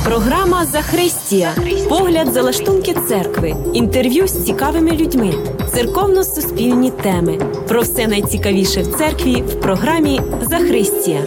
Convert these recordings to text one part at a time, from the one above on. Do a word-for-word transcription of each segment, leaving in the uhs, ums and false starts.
Програма «Захристія». Погляд за лаштунки церкви. Інтерв'ю з цікавими людьми. Церковно-суспільні теми. Про все найцікавіше в церкві в програмі «Захристія».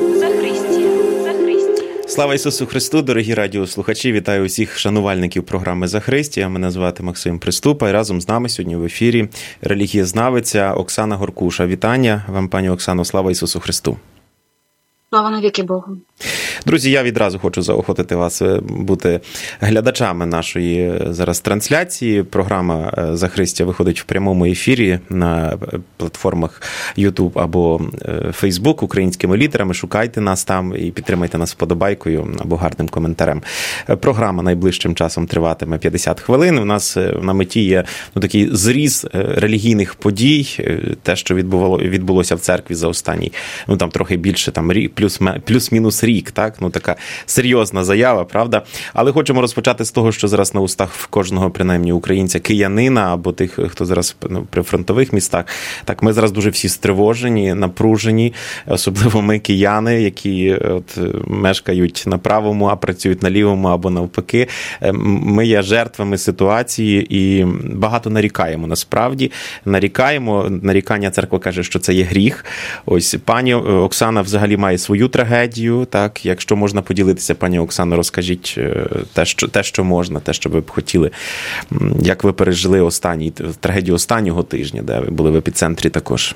Слава Ісусу Христу, дорогі радіослухачі! Вітаю усіх шанувальників програми «Захристія». Мене звати Максим Приступа і разом з нами сьогодні в ефірі релігієзнавиця Оксана Горкуша. Вітання вам, пані Оксано, слава Ісусу Христу! Слава навіки Богу! Друзі, я відразу хочу заохотити вас бути глядачами нашої зараз трансляції. Програма «Захристія» виходить в прямому ефірі на платформах YouTube або Facebook українськими літерами. Шукайте нас там і підтримайте нас вподобайкою або гарним коментарем. Програма найближчим часом триватиме п'ятдесят хвилин. У нас на меті є ну, такий зріз релігійних подій, те, що відбулося в церкві за останній, ну там трохи більше, там плюс, плюс-мінус рік, так? Ну, така серйозна заява, правда? Але хочемо розпочати з того, що зараз на устах в кожного, принаймні, українця, киянина або тих, хто зараз ну, при фронтових містах. Так, ми зараз дуже всі стривожені, напружені, особливо ми, кияни, які от, мешкають на правому, а працюють на лівому або навпаки. Ми є жертвами ситуації і багато нарікаємо, насправді. Нарікаємо, нарікання церква каже, що це є гріх. Ось пані Оксана взагалі має свою трагедію, так, якщо можна поділитися, пані Оксано, розкажіть те, що, те, що можна, те, що ви б хотіли. Як ви пережили останній, трагедію останнього тижня, де ви були в епіцентрі також?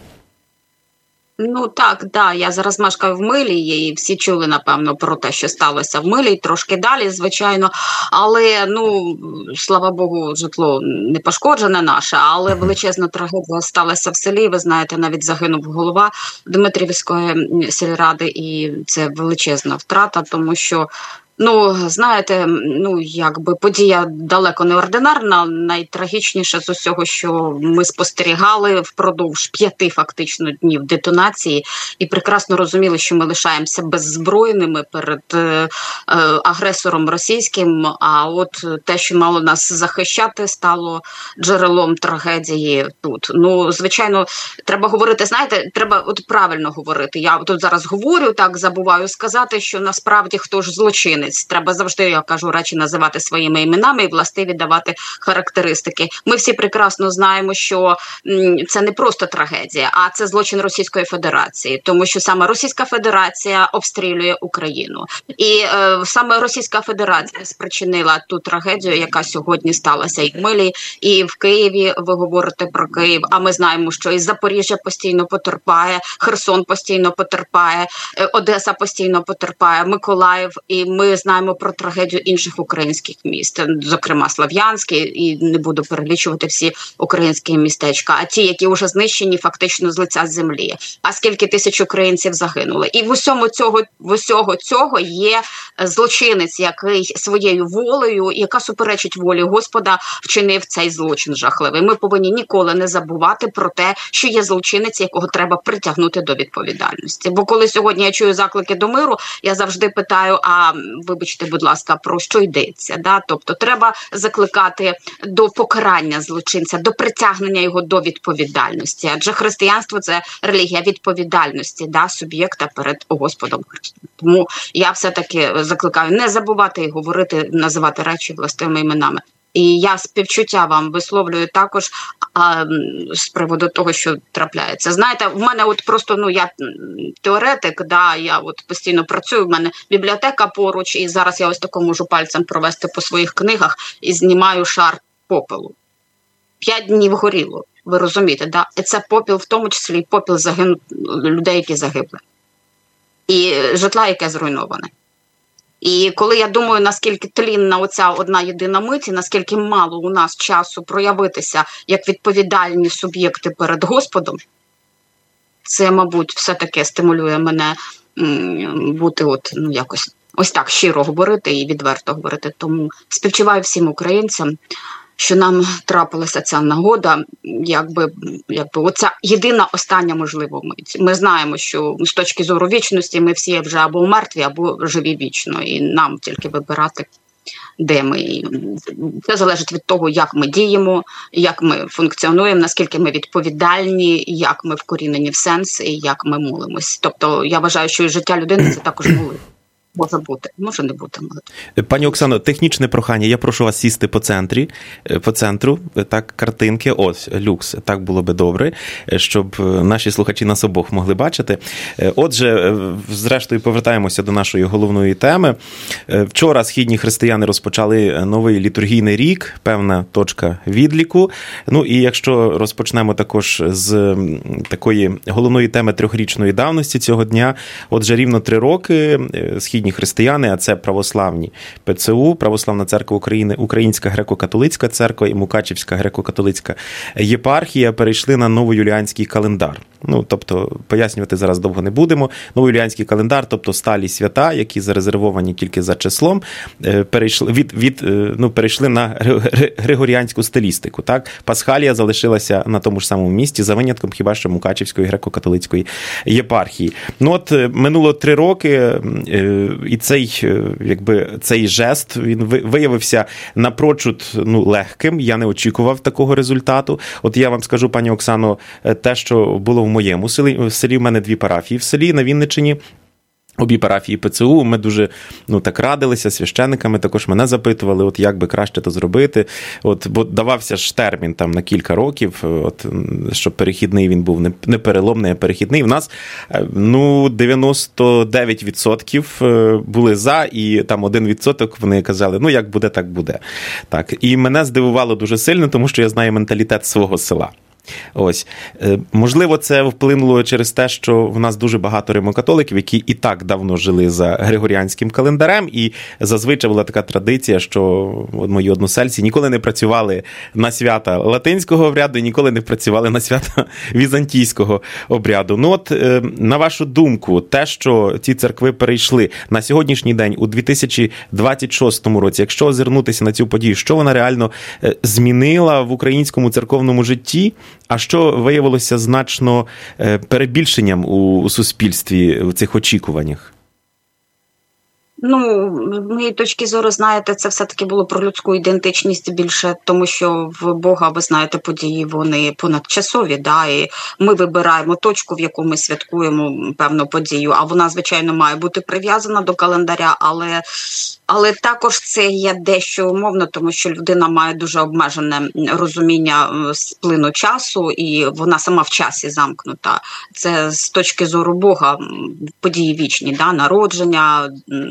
Ну так, да, я зараз мешкаю в Милі, і всі чули, напевно, про те, що сталося в Милі, трошки далі, звичайно, але, ну, слава Богу, житло не пошкоджене наше, але величезна трагедія сталася в селі, ви знаєте, навіть загинув голова Дмитрівської сільради, і це величезна втрата, тому що Ну, знаєте, ну, якби подія далеко не ординарна, найтрагічніше з усього, що ми спостерігали впродовж п'яти фактично днів детонації і прекрасно розуміли, що ми лишаємося беззбройними перед е, агресором російським, а от те, що мало нас захищати, стало джерелом трагедії тут. Ну, звичайно, треба говорити, знаєте, треба от правильно говорити. Я тут зараз говорю, так, забуваю сказати, що насправді хто ж злочинець. Треба завжди, я кажу, речі називати своїми іменами і властиві давати характеристики. Ми всі прекрасно знаємо, що це не просто трагедія, а це злочин Російської Федерації, тому що саме Російська Федерація обстрілює Україну. І е, саме Російська Федерація спричинила ту трагедію, яка сьогодні сталася і в Милі, і в Києві. Ви говорите про Київ, а ми знаємо, що і Запоріжжя постійно потерпає, Херсон постійно потерпає, Одеса постійно потерпає, Миколаїв, і ми знаємо про трагедію інших українських міст, зокрема Слов'янське, і не буду перелічувати всі українські містечка, а ті, які вже знищені фактично з лиця землі. А скільки тисяч українців загинули? І в усьому цього, в усього цього є злочинець, який своєю волею, яка суперечить волі Господа, вчинив цей злочин жахливий. Ми повинні ніколи не забувати про те, що є злочинець, якого треба притягнути до відповідальності. Бо коли сьогодні я чую заклики до миру, я завжди питаю, а вибачте, будь ласка, про що йдеться? Да? Тобто треба закликати до покарання злочинця, до притягнення його до відповідальності. Адже християнство – це релігія відповідальності, да, суб'єкта перед Господом Христом. Тому я все-таки закликаю не забувати і говорити, називати речі властивими іменами. І я співчуття вам висловлюю також а, з приводу того, що трапляється. Знаєте, в мене от просто, ну, я теоретик, да, я от постійно працюю, в мене бібліотека поруч, і зараз я ось тако можу пальцем провести по своїх книгах і знімаю шар попелу. П'ять днів горіло, ви розумієте, да? І це попіл, в тому числі і попіл загину... людей, які загибли. І житла, яке зруйноване. І коли я думаю, наскільки тлінна оця одна єдина мить, і наскільки мало у нас часу проявитися як відповідальні суб'єкти перед Господом, це, мабуть, все-таки стимулює мене м, бути от, ну, якось ось так щиро говорити і відверто говорити. Тому співчуваю всім українцям, що нам трапилася ця нагода, якби, якби оця єдина остання можлива мить. Ми знаємо, що з точки зору вічності ми всі вже або мертві, або живі вічно, і нам тільки вибирати, де ми. Це залежить від того, як ми діємо, як ми функціонуємо, наскільки ми відповідальні, як ми вкорінені в сенс і як ми молимось. Тобто я вважаю, що і життя людини – це також молитва. Може бути, може не бути. Пані Оксано, технічне прохання. Я прошу вас сісти по центрі, по центру, так, картинки. Ось, люкс. Так було би добре, щоб наші слухачі нас обох могли бачити. Отже, зрештою, повертаємося до нашої головної теми. Вчора східні християни розпочали новий літургійний рік, певна точка відліку. Ну, і якщо розпочнемо також з такої головної теми трьохрічної давності цього дня, отже, рівно три роки східні християни, а це православні ПЦУ, Православна церква України, Українська греко-католицька церква і Мукачівська греко-католицька єпархія перейшли на новоюліанський календар. Ну, тобто, пояснювати зараз довго не будемо. Новоюліанський календар, тобто сталі свята, які зарезервовані тільки за числом, перейшли, від, від, ну, перейшли на григоріанську стилістику. Так? Пасхалія залишилася на тому ж самому місці, за винятком хіба що Мукачівської греко-католицької єпархії. Ну, от минуло три роки, і цей, якби, цей жест, він виявився напрочуд, ну, легким. Я не очікував такого результату. От я вам скажу, пані Оксано, те, що було в моєму селі, в селі в мене дві парафії в селі на Вінниччині. Обі парафії ПЦУ, ми дуже, ну, так радилися священниками, також мене запитували, от як би краще то зробити. От, бо давався ж термін там на кілька років, от, щоб перехідний він був не, не переломний, а перехідний. В нас, ну, дев'яносто дев'ять відсотків були за, і там один відсоток вони казали, ну, як буде, так буде. Так. І мене здивувало дуже сильно, тому що я знаю менталітет свого села. Ось. Можливо, це вплинуло через те, що в нас дуже багато римокатоликів, які і так давно жили за григоріанським календарем, і зазвичай була така традиція, що мої односельці ніколи не працювали на свята латинського обряду і ніколи не працювали на свята візантійського обряду. Ну от, на вашу думку, те, що ці церкви перейшли на сьогоднішній день, у дві тисячі двадцять шостому році, якщо озирнутися на цю подію, що вона реально змінила в українському церковному житті, а що виявилося значно перебільшенням у суспільстві в цих очікуваннях? Ну, з моєї точки зору, знаєте, це все-таки було про людську ідентичність більше, тому що в Бога, ви знаєте, події, вони понадчасові, да, і ми вибираємо точку, в яку ми святкуємо певну подію, а вона, звичайно, має бути прив'язана до календаря, але, але також це є дещо умовно, тому що людина має дуже обмежене розуміння сплину часу, і вона сама в часі замкнута. Це з точки зору Бога події вічні, да, народження,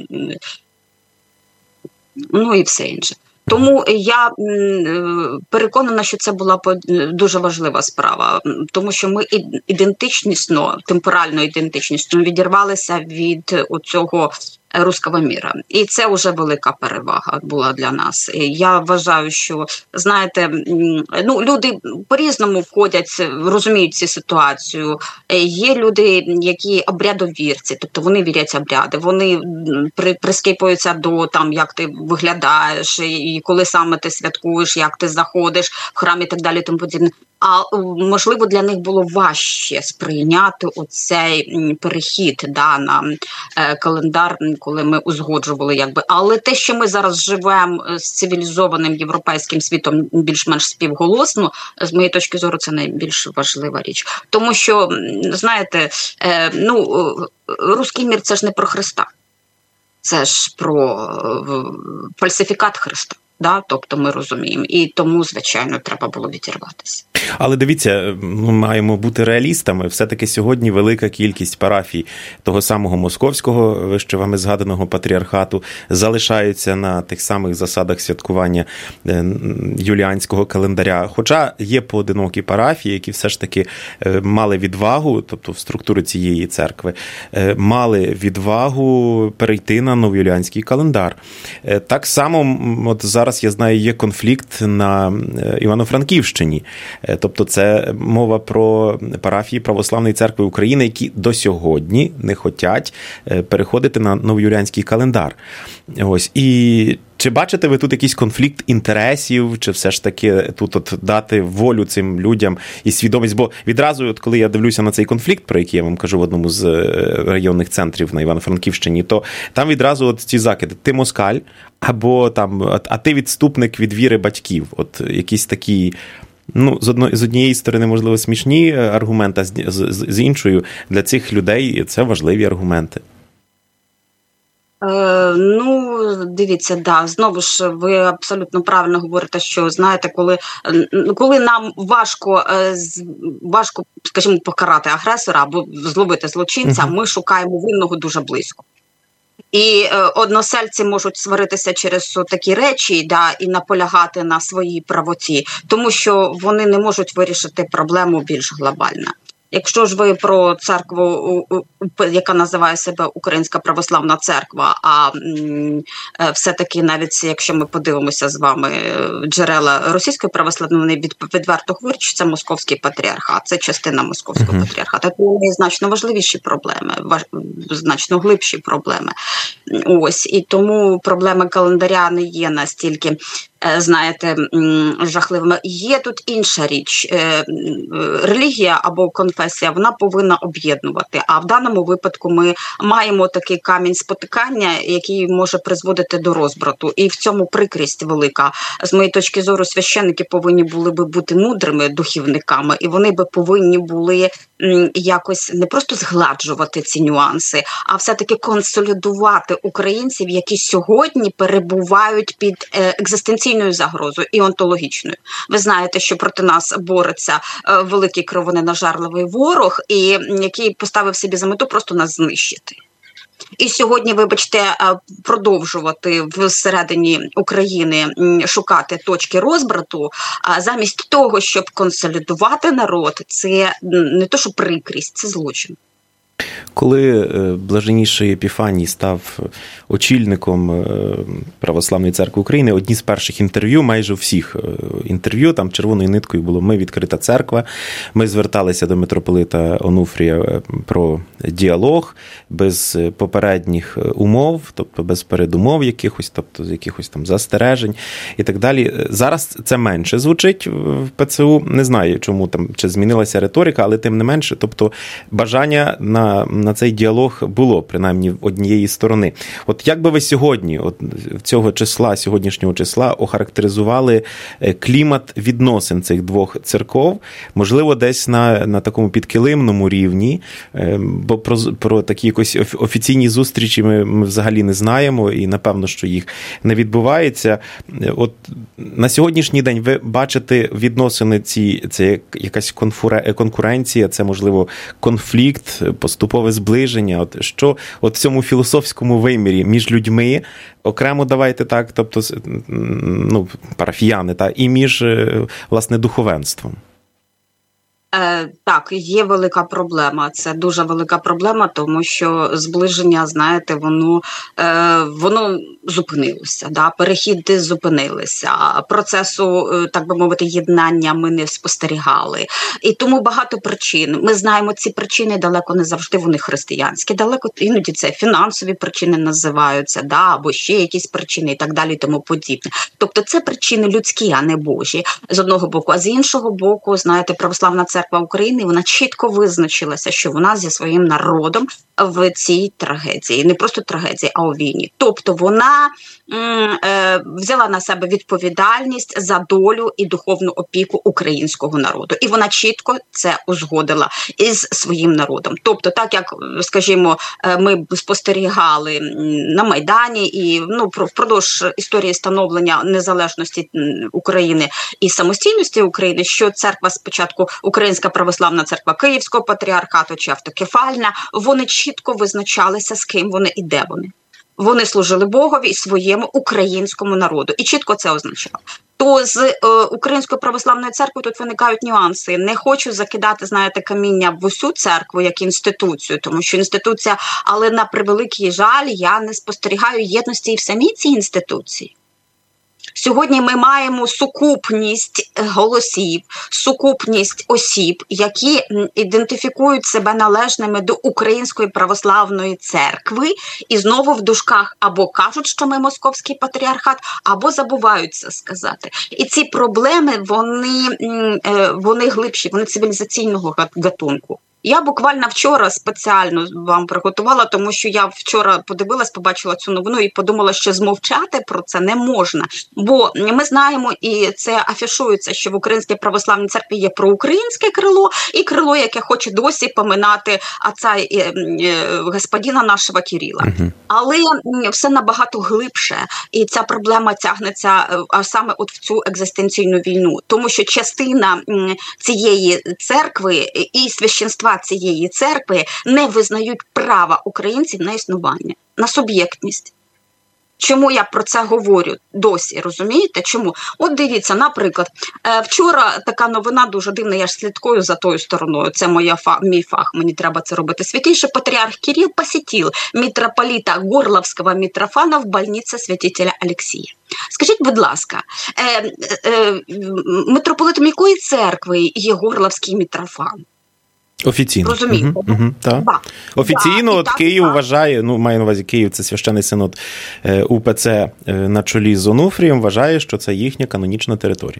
ну і все інше. Тому я переконана, що це була дуже важлива справа, тому що ми ідентичнісно, темпорально ідентичнісно відірвалися від оцього руського міра. І це вже велика перевага була для нас. Я вважаю, що, знаєте, ну, люди по-різному входять, розуміють цю ситуацію. Є люди, які обрядовірці, тобто вони вірять обряди, вони при, прискіпуються до там, як ти виглядаєш, і коли саме ти святкуєш, як ти заходиш в храм і так далі, тому подібне. А можливо, для них було важче сприйняти оцей перехід, да, на е, календар, коли ми узгоджували, якби. Але те, що ми зараз живемо з цивілізованим європейським світом більш-менш співголосно, з моєї точки зору, це найбільш важлива річ. Тому що, знаєте, е, ну, руський мір – це ж не про Христа. Це ж про е, фальсифікат Христа. Да, тобто ми розуміємо. І тому, звичайно, треба було відірватися. Але дивіться, ми маємо бути реалістами. Все-таки сьогодні велика кількість парафій того самого московського, вище вами згаданого патріархату, залишаються на тих самих засадах святкування юліанського календаря. Хоча є поодинокі парафії, які все ж таки мали відвагу, тобто в структурі цієї церкви, мали відвагу перейти на новоюліанський календар. Так само, от зараз, я знаю, є конфлікт на Івано-Франківщині. Тобто це мова про парафії Православної церкви України, які до сьогодні не хочуть переходити на новоюліанський календар. Ось. І чи бачите ви тут якийсь конфлікт інтересів, чи все ж таки тут от дати волю цим людям і свідомість? Бо відразу, от коли я дивлюся на цей конфлікт, про який я вам кажу в одному з районних центрів на Івано-Франківщині, то там відразу от ці закиди: ти москаль, або там, а ти відступник від віри батьків. От якісь такі, ну, з, одно, з однієї сторони, можливо, смішні аргументи, а з, з, з іншою для цих людей це важливі аргументи. Е, ну, дивіться, да, знову ж ви абсолютно правильно говорите, що, знаєте, коли, коли нам важко, важко, скажімо, покарати агресора або зловити злочинця, ми шукаємо винного дуже близько. І е, односельці можуть сваритися через такі речі, да, і наполягати на своїй правоті, тому що вони не можуть вирішити проблему більш глобально. Якщо ж ви про церкву, яка називає себе Українська Православна Церква, а все-таки навіть якщо ми подивимося з вами джерела Російської Православної, вони відверто говорять, що це Московський патріархат, це частина Московського uh-huh. патріархату. Це значно важливіші проблеми, значно глибші проблеми. Ось, і тому проблеми календаря не є настільки, знаєте, жахливими. Є тут інша річ. Релігія або конфесія, вона повинна об'єднувати. А в даному випадку ми маємо такий камінь спотикання, який може призводити до розбрату. І в цьому прикрість велика. З моєї точки зору, священники повинні були би бути мудрими духовниками, і вони би повинні були якось не просто згладжувати ці нюанси, а все-таки консолідувати українців, які сьогодні перебувають під екзистенційною загрозою і онтологічною. Ви знаєте, що проти нас бореться великий кровоненажерливий ворог, і який поставив собі за мету просто нас знищити. І сьогодні, вибачте, продовжувати всередині України шукати точки розбрату, замість того, щоб консолідувати народ, це не то, що прикрість, це злочин. Коли блаженніший Епіфаній став очільником Православної церкви України, одні з перших інтерв'ю, майже всіх інтерв'ю, там червоною ниткою було «Ми відкрита церква», ми зверталися до митрополита Онуфрія про діалог, без попередніх умов, тобто без передумов якихось, тобто з якихось там застережень і так далі. Зараз це менше звучить в ПЦУ, не знаю, чому там, чи змінилася риторика, але тим не менше, тобто бажання на на цей діалог було, принаймні, в однієї сторони. От як би ви сьогодні, от цього числа, сьогоднішнього числа, охарактеризували клімат відносин цих двох церков, можливо, десь на, на такому підкилимному рівні, бо про, про такі якось офіційні зустрічі ми, ми взагалі не знаємо, і напевно, що їх не відбувається. От на сьогоднішній день ви бачите відносини ці, це якась конкуренція, це, можливо, конфлікт, поступове зближення, от що от в цьому філософському вимірі між людьми, окремо давайте так, тобто, ну, парафіяни, та, і між, власне, духовенством. Е, так, є велика проблема. Це дуже велика проблема, тому що зближення, знаєте, воно, е, воно зупинилося, да? Перехіди зупинилися, процесу, так би мовити, єднання ми не спостерігали. І тому багато причин. Ми знаємо, ці причини далеко не завжди вони християнські, далеко іноді це фінансові причини називаються, да? Або ще якісь причини і так далі, і тому подібне. Тобто це причини людські, а не Божі, з одного боку. А з іншого боку, знаєте, Православна Церква України, вона чітко визначилася, що вона зі своїм народом в цій трагедії. Не просто трагедії, а у війні. Тобто вона м, е, взяла на себе відповідальність за долю і духовну опіку українського народу. І вона чітко це узгодила із своїм народом. Тобто, так як, скажімо, ми спостерігали на Майдані і ну, впродовж історії становлення незалежності України і самостійності України, що церква спочатку, Українська Православна Церква Київського патріархату чи автокефальна, вони чітко визначалися, з ким вони і де вони. Вони служили Богові і своєму українському народу. І чітко це означало. То з е, Українською Православною Церквою тут виникають нюанси. Не хочу закидати, знаєте, каміння в усю церкву як інституцію, тому що інституція, але на превеликий жаль, я не спостерігаю єдності і в самій цій інституції. Сьогодні ми маємо сукупність голосів, сукупність осіб, які ідентифікують себе належними до Української Православної Церкви і знову в дужках або кажуть, що ми Московський патріархат, або забувають це сказати. І ці проблеми, вони, вони глибші, вони цивілізаційного гатунку. Я буквально вчора спеціально вам приготувала, тому що я вчора подивилась, побачила цю новину і подумала, що змовчати про це не можна. Бо ми знаємо, і це афішується, що в Українській православній церкві є проукраїнське крило і крило, яке хоче досі поминати отця е, е, господина нашого Кирила. Uh-huh. Але все набагато глибше, і ця проблема тягнеться а саме от в цю екзистенційну війну. Тому що частина цієї церкви і священства цієї церкви не визнають права українців на існування, на суб'єктність. Чому я про це говорю досі, розумієте? Чому? От дивіться, наприклад, вчора така новина дуже дивна, я ж слідкую за тою стороною, це моя фах, мій фах, мені треба це робити. Святейший патріарх Кирилл посетил митрополита Горловського Митрофана в больниці святителя Алексія. Скажіть, будь ласка, е, е, митрополитом якої церкви є Горловський Митрофан? Офіційно. Розумієте? Угу, угу, так. Да. Офіційно да, от так, Київ так. вважає, ну, маю на увазі Київ, це священний синод УПЦ на чолі з Онуфрієм, вважає, що це їхня канонічна територія.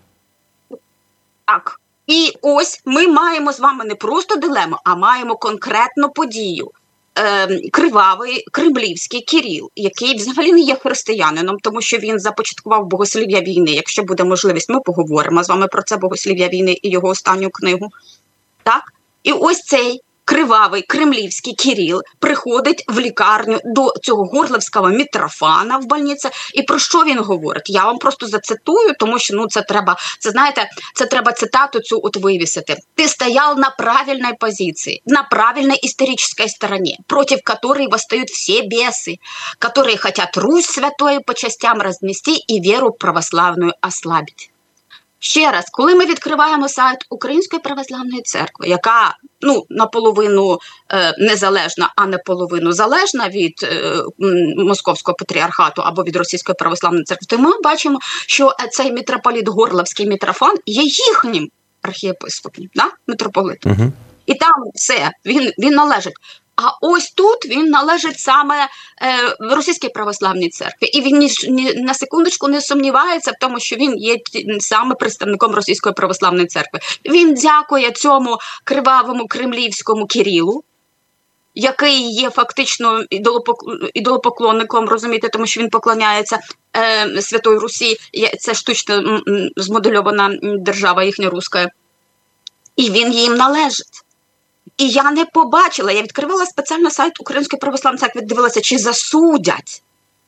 Так. І ось ми маємо з вами не просто дилему, а маємо конкретну подію. Кривавий кремлівський Кирил, який взагалі не є християнином, тому що він започаткував богослів'я війни. Якщо буде можливість, ми поговоримо з вами про це богослів'я війни і його останню книгу. Так? І ось цей кривавий кремлівський Кирил приходить в лікарню до цього Горловського Митрофана в больниці. І про що він говорить? Я вам просто зацитую, тому що, ну, це треба, це, знаєте, це треба цитату цю от вивісити. «Ти стоял на правильной позиции, на правильной исторической стороне, против которой восстают все бесы, которые хотят Русь святою по частям разнести и веру православную ослабить». Ще раз, коли ми відкриваємо сайт Української православної церкви, яка, ну, наполовину е, незалежна, а не половину залежна від е, Московського патріархату або від Російської православної церкви, то ми бачимо, що цей митрополит Горловський Митрофан є їхнім архієпископом, да? Митрополитом. Угу. І там все, він, він належить. А ось тут він належить саме е, Російській православній церкві. І він ні, ні, на секундочку не сумнівається в тому, що він є саме представником Російської православної церкви. Він дякує цьому кривавому кремлівському Кирилу, який є фактично ідолопоклонником, розумієте, тому що він поклоняється е, Святої Русі. Це штучно змодельована держава їхня руська. І він їм належить. І я не побачила, я відкривала спеціально сайт Української православної церкви, дивилася, чи засудять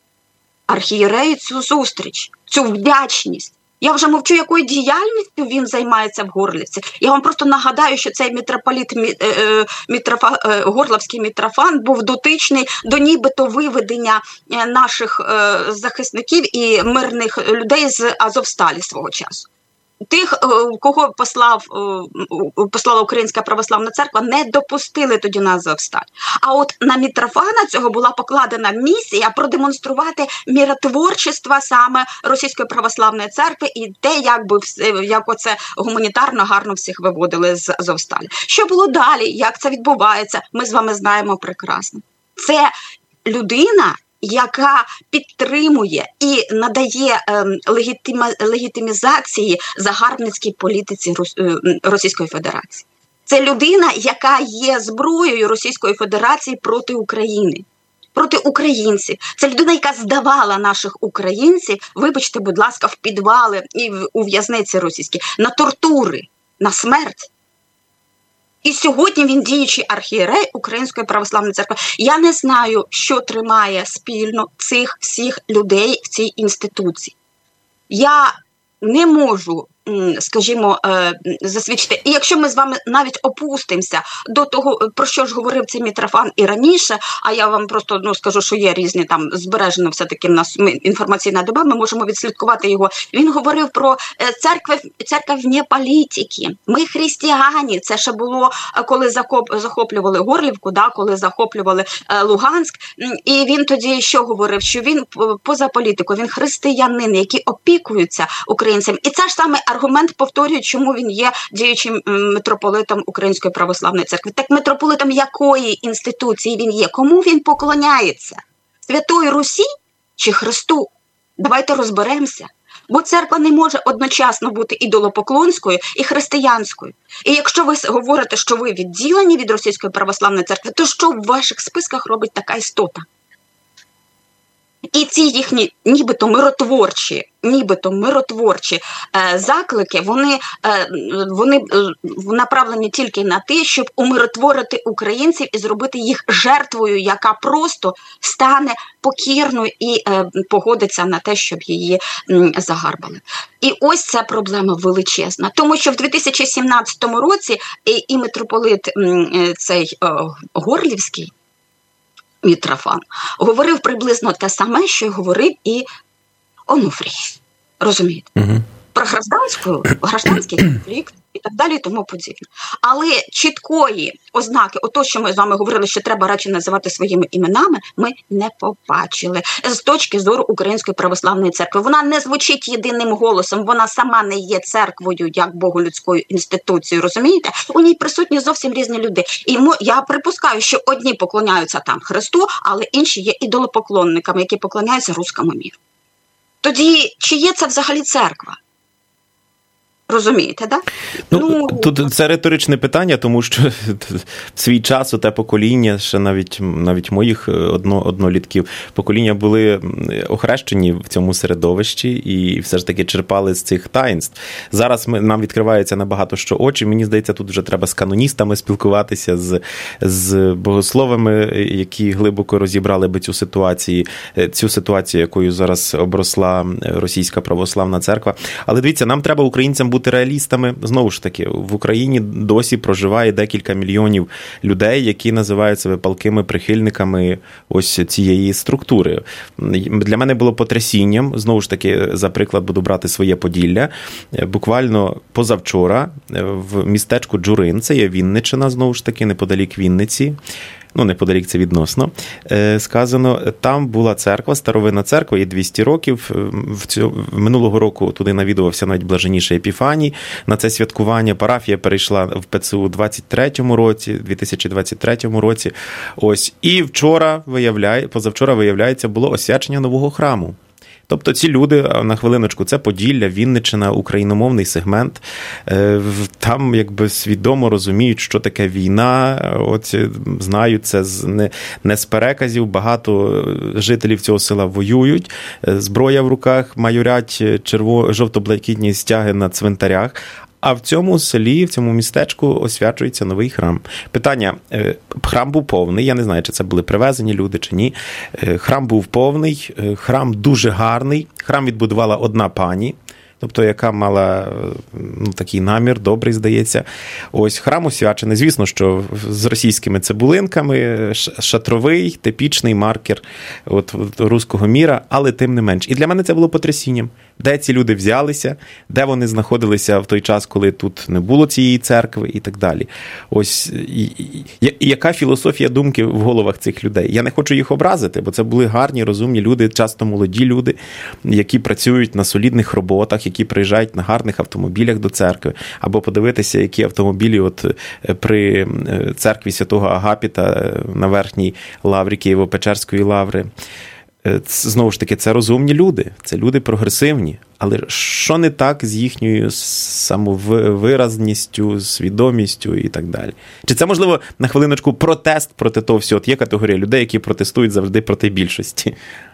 архієреї цю зустріч, цю вдячність. Я вже мовчу, якою діяльністю він займається в Горлівці. Я вам просто нагадаю, що цей митрополит Митрофа, Горловський Митрофан був дотичний до нібито виведення наших захисників і мирних людей з Азовсталі свого часу. Тих, кого послав, послала Українська православна церква, не допустили тоді на Азовсталь. А от на Митрофана цього була покладена місія продемонструвати миротворчество саме Російської православної церкви і те, як би, як оце гуманітарно гарно всіх виводили з Азовсталі. Що було далі, як це відбувається, ми з вами знаємо прекрасно. Це людина, яка підтримує і надає ем, легітима, легітимізації загарбницькій політиці Рос, е, Російської Федерації. Це людина, яка є зброєю Російської Федерації проти України, проти українців. Це людина, яка здавала наших українців, вибачте, будь ласка, в підвали і в, у в'язниці російські, на тортури, на смерть. І сьогодні він діючий архієрей Української православної церкви. Я не знаю, що тримає спільно цих всіх людей в цій інституції. Я не можу, скажімо, засвідчити. І якщо ми з вами навіть опустимося до того, про що ж говорив цей Митрофан і раніше, а я вам просто ну, скажу, що є різні там збережено все-таки в нас інформаційна доба, ми можемо відслідкувати його. Він говорив про церкву, церкву вне політики. Ми християні. Це ще було, коли захоп, захоплювали Горлівку, да, коли захоплювали Луганськ. І він тоді що говорив? Що він поза політикою, він християнин, який опікується українцям. І це ж саме аргумент повторює, чому він є діючим митрополитом Української православної церкви. Так митрополитом якої інституції він є? Кому він поклоняється? Святої Русі чи Христу? Давайте розберемося. Бо церква не може одночасно бути ідолопоклонською і християнською. І якщо ви говорите, що ви відділені від Російської православної церкви, то що в ваших списках робить така істота? І ці їхні нібито миротворчі, нібито миротворчі е, заклики, вони, е, вони е, направлені тільки на те, щоб умиротворити українців і зробити їх жертвою, яка просто стане покірною і е, погодиться на те, щоб її м, загарбали. І ось ця проблема величезна. Тому що в дві тисячі сімнадцятому році і, і митрополит м, цей е, Горлівський, Мітрофан, говорив приблизно те саме, що й говорив і Онуфрій. Розумієте? Угу. Про гражданську, гражданський конфлікт і так далі і тому подібне. Але чіткої ознаки, ото, що ми з вами говорили, що треба радше називати своїми іменами, ми не побачили. З точки зору Української православної церкви. Вона не звучить єдиним голосом, вона сама не є церквою, як боголюдською інституцією, розумієте? У ній присутні зовсім різні люди. І я припускаю, що одні поклоняються там Христу, але інші є ідолопоклонниками, які поклоняються руському міру. Тоді, чи є це взагалі церква? Розумієте, так? Да? Ну, ну, тут це риторичне питання, тому що в свій час те покоління, ще навіть, навіть моїх одно, однолітків, покоління були охрещені в цьому середовищі і все ж таки черпали з цих таїнств. Зараз ми, нам відкривається набагато що очі. Мені здається, тут вже треба з каноністами спілкуватися, з, з богословами, які глибоко розібрали би цю ситуацію, цю ситуацію, якою зараз обросла Російська православна церква. Але дивіться, нам треба українцям бути бути реалістами. Знову ж таки, в Україні досі проживає декілька мільйонів людей, які називають себе палкими прихильниками ось цієї структури. Для мене було потрясінням, знову ж таки, за приклад буду брати своє Поділля, буквально позавчора в містечку Джурин, це є Вінниччина, знову ж таки, неподалік Вінниці, ну, неподалік це відносно, сказано, там була церква, старовинна церква, є двісті років. В цю, минулого року туди навідувався навіть блаженніший Епіфаній. На це святкування парафія перейшла в ПЦУ у двадцять третьому році, дві тисячі двадцять третьому році. Ось. І вчора, виявляє, позавчора, виявляється, було освячення нового храму. Тобто ці люди, на хвилиночку, це Поділля, Вінниччина, україномовний сегмент, там якби свідомо розуміють, що таке війна, от знають це з, не, не з переказів, багато жителів цього села воюють, зброя в руках, майорять черво, жовто-блакитні стяги на цвинтарях. А в цьому селі, в цьому містечку освячується новий храм. Питання, храм був повний, я не знаю, чи це були привезені люди, чи ні. Храм був повний, храм дуже гарний, храм відбудувала одна пані, тобто яка мала ну, такий намір, добрий, здається. Ось храм освячений, звісно, що з російськими цибулинками, шатровий, типічний маркер от, от, руського міра, але тим не менш. І для мене це було потрясінням. Де ці люди взялися, де вони знаходилися в той час, коли тут не було цієї церкви і так далі. Ось і, і, і, яка філософія думки в головах цих людей? Я не хочу їх образити, бо це були гарні, розумні люди, часто молоді люди, які працюють на солідних роботах, які приїжджають на гарних автомобілях до церкви, або подивитися, які автомобілі от при церкві Святого Агапіта на верхній лаврі Києво-Печерської лаври. Знову ж таки, це розумні люди, це люди прогресивні. Але що не так з їхньою самовиразністю, свідомістю і так далі? Чи це, можливо, на хвилиночку протест проти того всього? От є категорія людей, які протестують завжди проти більшості.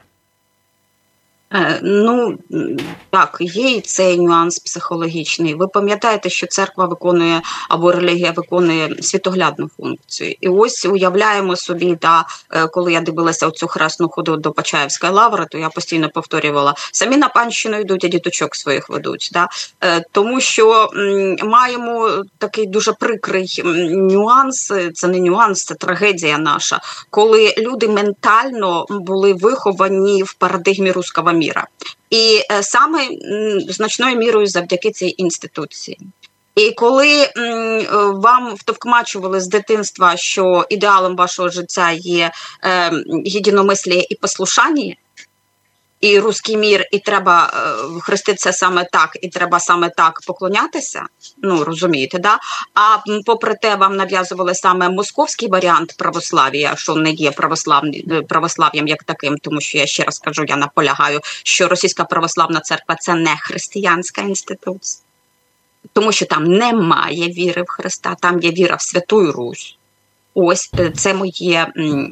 Ну, так, є і цей нюанс психологічний. Ви пам'ятаєте, що церква виконує, або релігія виконує світоглядну функцію. І ось уявляємо собі, та, коли я дивилася оцю хресну ходу до Почаївської лаври, то я постійно повторювала, самі на панщину йдуть, а діточок своїх ведуть. Да? Тому що м, маємо такий дуже прикрий нюанс, це не нюанс, це трагедія наша, коли люди ментально були виховані в парадигмі руського міра. І е, саме м, значною мірою завдяки цій інституції. І коли м, вам втовкмачували з дитинства, що ідеалом вашого життя є е, єдиномисліє і послушання, і руський мір, і треба е, хреститися саме так, і треба саме так поклонятися, ну, розумієте, да? А попри те вам нав'язували саме московський варіант православ'я, що не є православ'ям як таким, тому що, я ще раз кажу, я наполягаю, що Російська православна церква – це не християнська інституція, тому що там немає віри в Христа, там є віра в Святу Русь. Ось це моє,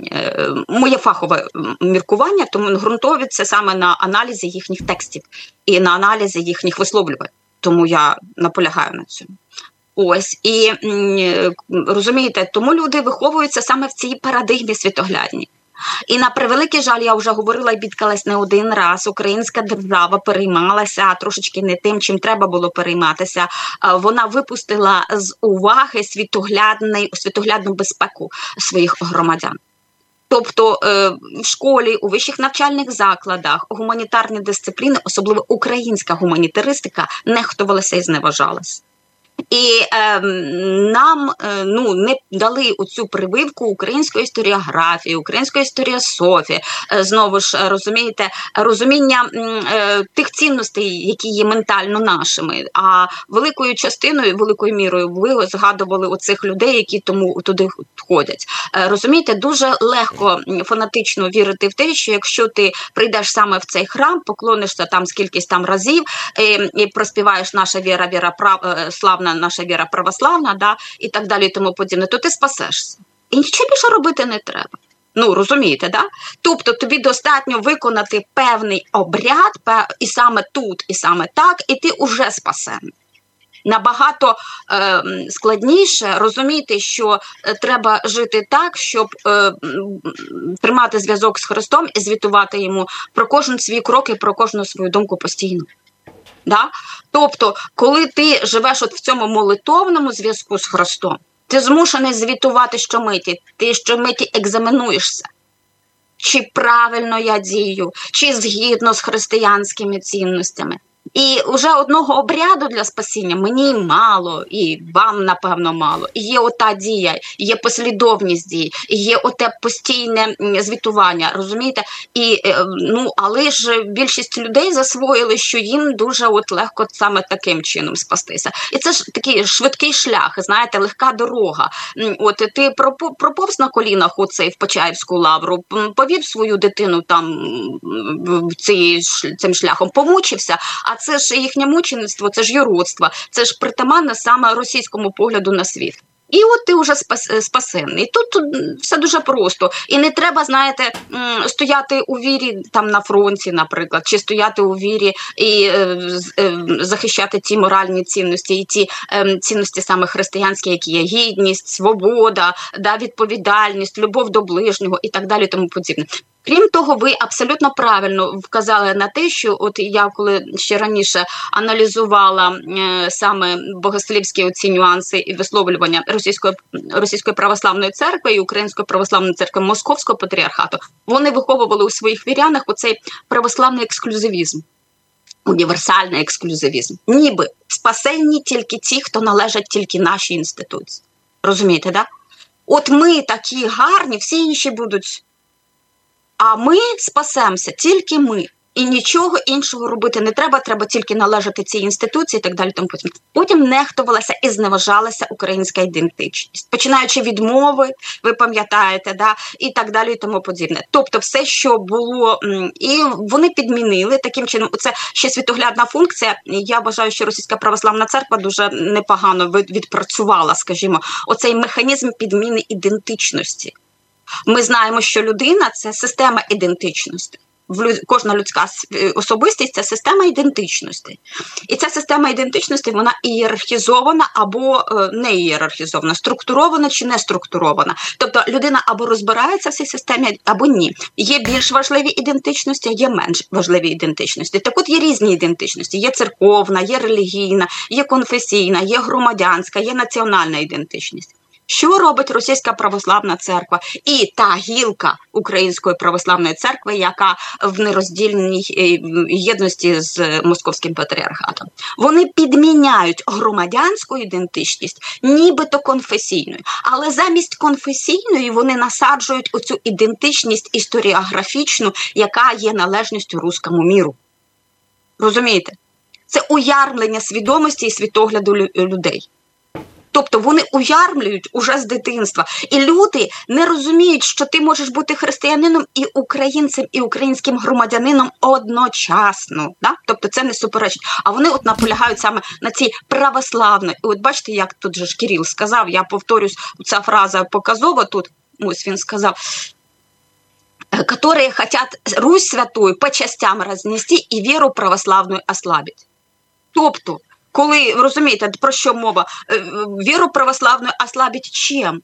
моє фахове міркування, тому ґрунтовується саме на аналізі їхніх текстів і на аналізі їхніх висловлювань. Тому я наполягаю на цьому. Ось, і розумієте, тому люди виховуються саме в цій парадигмі світоглядній. І на превеликий жаль, я вже говорила і бідкалась не один раз, українська держава переймалася трошечки не тим, чим треба було перейматися. Вона випустила з уваги світоглядну безпеку своїх громадян. Тобто в школі, у вищих навчальних закладах гуманітарні дисципліни, особливо українська гуманітаристика, нехтувалася і зневажалася. І е, нам е, ну, не дали оцю прививку української історіографії, української історіософії, е, знову ж, розумієте, розуміння е, тих цінностей, які є ментально нашими. А великою частиною, великою мірою ви згадували оцих людей, які тому туди ходять. Е, розумієте, дуже легко фанатично вірити в те, що якщо ти прийдеш саме в цей храм, поклонишся там скількись там разів е, і проспіваєш наша віра, віра прав, е, славна, наша віра православна, да, і так далі, і тому подібне, то ти спасешся. І нічого більше робити не треба. Ну, розумієте, да? Тобто тобі достатньо виконати певний обряд, і саме тут, і саме так, і ти уже спасений. Набагато е, складніше розуміти, що е, треба жити так, щоб е, тримати зв'язок з Христом і звітувати йому про кожен свій крок і про кожну свою думку постійно. Да? Тобто, коли ти живеш от в цьому молитовному зв'язку з Христом, ти змушений звітувати щомиті, ти щомиті екзаменуєшся. Чи правильно я дію, чи згідно з християнськими цінностями. І вже одного обряду для спасіння мені мало, і вам, напевно, мало. І є ота дія, є послідовність дій, і є оте постійне звітування, розумієте? І, ну, але ж більшість людей засвоїли, що їм дуже от легко саме таким чином спастися. І це ж такий швидкий шлях, знаєте, легка дорога. От ти проповз на колінах оцей в Почаївську лавру, повів свою дитину там цим шляхом, помучився, а це ж їхнє мучеництво, це ж юродство, це ж притаманне саме російському погляду на світ. І от ти вже спас, спасенний. Тут, тут все дуже просто. І не треба, знаєте, стояти у вірі там на фронті, наприклад, чи стояти у вірі і е, е, захищати ті моральні цінності, і ті е, цінності саме християнські, які є гідність, свобода, да, відповідальність, любов до ближнього і так далі, тому подібне. Крім того, ви абсолютно правильно вказали на те, що от я коли ще раніше аналізувала е, саме богослівські оці нюанси і висловлювання Російської, Російської православної церкви і Української православної церкви Московського патріархату, вони виховували у своїх вірянах оцей православний ексклюзивізм, універсальний ексклюзивізм. Ніби спасенні тільки ті, хто належать тільки нашій інституції. Розумієте, да? От ми такі гарні, всі інші будуть... А ми спасемося, тільки ми. І нічого іншого робити не треба, треба тільки належати цій інституції і так далі. Тому потім. Потім нехтувалася і зневажалася українська ідентичність. Починаючи від мови, ви пам'ятаєте, да? І так далі і тому подібне. Тобто все, що було, і вони підмінили таким чином. Це ще світоглядна функція. Я вважаю, що Російська православна церква дуже непогано відпрацювала, скажімо, оцей механізм підміни ідентичності. Ми знаємо, що людина – це система ідентичності. Кожна людська особистість – це система ідентичності. І ця система ідентичності, вона ієрархізована або не ієрархізована, структурована чи не структурована. Тобто людина або розбирається в цій системі, або ні. Є більш важливі ідентичності, є менш важливі ідентичності. Так от є різні ідентичності. Є церковна, є релігійна, є конфесійна, є громадянська, є національна ідентичність. Що робить Російська православна церква і та гілка Української православної церкви, яка в нероздільній єдності з Московським патріархатом? Вони підміняють громадянську ідентичність нібито конфесійною, але замість конфесійної вони насаджують оцю ідентичність історіографічну, яка є належністю руському міру. Розумієте? Це уярмлення свідомості і світогляду людей. Тобто вони уярмлюють уже з дитинства. І люди не розуміють, що ти можеш бути християнином і українцем, і українським громадянином одночасно. Да? Тобто це не суперечить. А вони от наполягають саме на цій православної. І от бачите, як тут же ж Кирил сказав, я повторюсь, ця фраза показова тут, ось він сказав, которые хотят Русь святую по частям разнести и веру православную ослабить. Тобто, коли, розумієте, про що мова? Віру православну ослабить чим?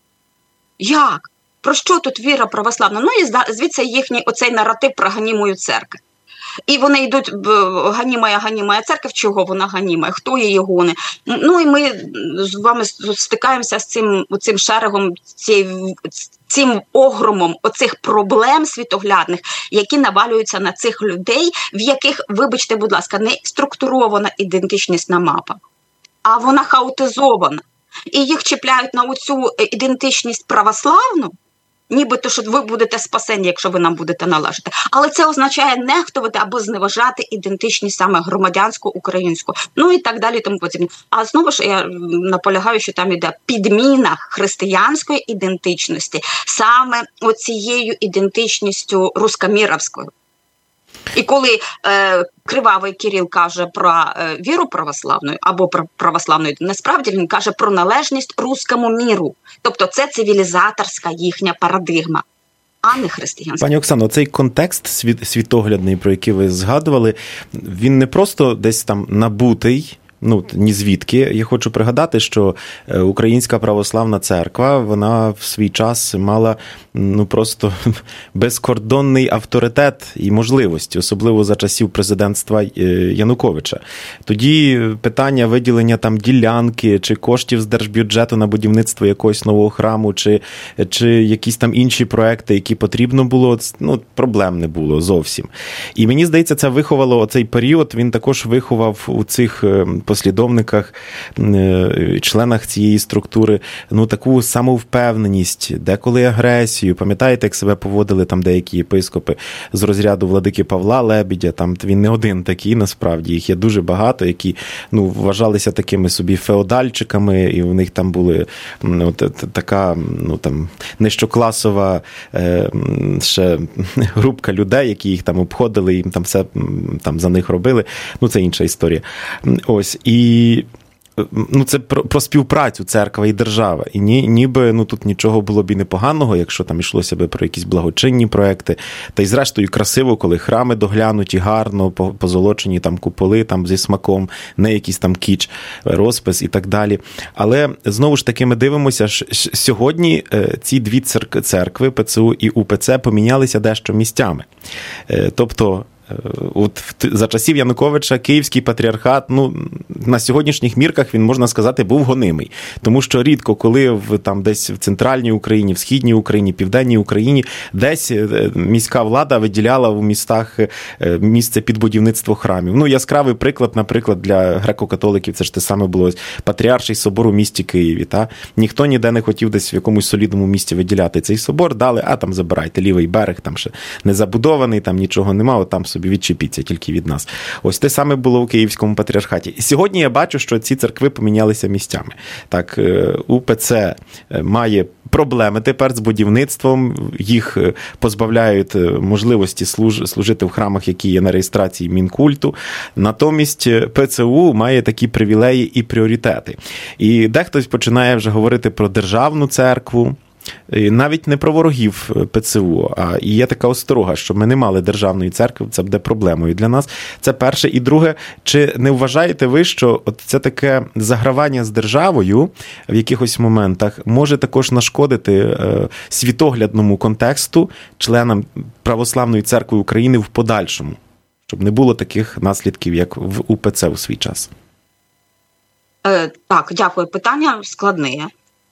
Як? Про що тут віра православна? Ну і звідси їхній оцей наратив про ганімою церкви. І вони йдуть, ганімая, ганімая церква, чого вона ганімає, хто її гоне. Ну і ми з вами стикаємося з цим, цим шерегом, цим, цим огромом оцих проблем світоглядних, які навалюються на цих людей, в яких, вибачте, будь ласка, не структурована ідентичнісна мапа, а вона хаотизована. І їх чіпляють на оцю ідентичність православну, нібито, що ви будете спасені, якщо ви нам будете належати. Але це означає нехтувати або зневажати ідентичність саме громадянську, українську. Ну і так далі, тому подібне. А знову ж я наполягаю, що там іде підміна християнської ідентичності саме оцією ідентичністю рускоміровською. І коли е, кривавий Кирил каже про е, віру православну або про православну, насправді він каже про належність руському міру. Тобто це цивілізаторська їхня парадигма, а не християнська. Пані Оксано, цей контекст світ, світоглядний, про який ви згадували, він не просто десь там набутий, ну, ні звідки. Я хочу пригадати, що Українська православна церква, вона в свій час мала, ну, просто безкордонний авторитет і можливості, особливо за часів президентства Януковича. Тоді питання виділення там ділянки чи коштів з держбюджету на будівництво якогось нового храму, чи, чи якісь там інші проекти, які потрібно було, ну, проблем не було зовсім. І мені здається, це виховало оцей період, він також виховав у цих послідовниках, членах цієї структури, ну, таку самовпевненість, деколи агресію. Пам'ятаєте, як себе поводили там деякі єпископи з розряду владики Павла Лебедя? Там він не один такий, насправді, їх є дуже багато, які, ну, вважалися такими собі феодальчиками, і у них там були, ну, така, ну, там, нижчокласова е, ще групка людей, які їх там обходили, їм там все там за них робили. Ну, це інша історія. Ось. І, ну, це про, про співпрацю церква і держава. І ні, ніби, ну, тут нічого було б і непоганого, якщо там йшлося би про якісь благочинні проекти. Та й зрештою красиво, коли храми доглянуті, гарно, позолочені там куполи там зі смаком, не якийсь там кіч, розпис і так далі. Але, знову ж таки, ми дивимося, що сьогодні ці дві церкви, ПЦУ і УПЦ, помінялися дещо місцями. Тобто, от за часів Януковича Київський патріархат, ну, на сьогоднішніх мірках він, можна сказати, був гонимий. Тому що рідко, коли в, там, десь в центральній Україні, в східній Україні, південній Україні, десь міська влада виділяла у містах місце під будівництво храмів. Ну, яскравий приклад, наприклад, для греко-католиків, це ж те саме було Патріарший собор у місті Києві. Та? Ніхто ніде не хотів десь в якомусь солідному місті виділяти цей собор, дали, а там забирайте, лівий берег, там ще не забудований, там нічого нема, от там собі відчепіться тільки від нас. Ось те саме було у Київському патріархаті. І сьогодні я бачу, що ці церкви помінялися місцями. Так, УПЦ має проблеми тепер з будівництвом, їх позбавляють можливості служ... служити в храмах, які є на реєстрації Мінкульту. Натомість ПЦУ має такі привілеї і пріоритети. І дехтось починає вже говорити про державну церкву, навіть не про ворогів ПЦУ, а і є така осторога, що ми не мали державної церкви, це буде проблемою для нас. Це перше. І друге, чи не вважаєте ви, що от це таке загравання з державою в якихось моментах може також нашкодити е, світоглядному контексту членам Православної церкви України в подальшому, щоб не було таких наслідків, як в УПЦ у свій час? Е, так, дякую. Питання складне.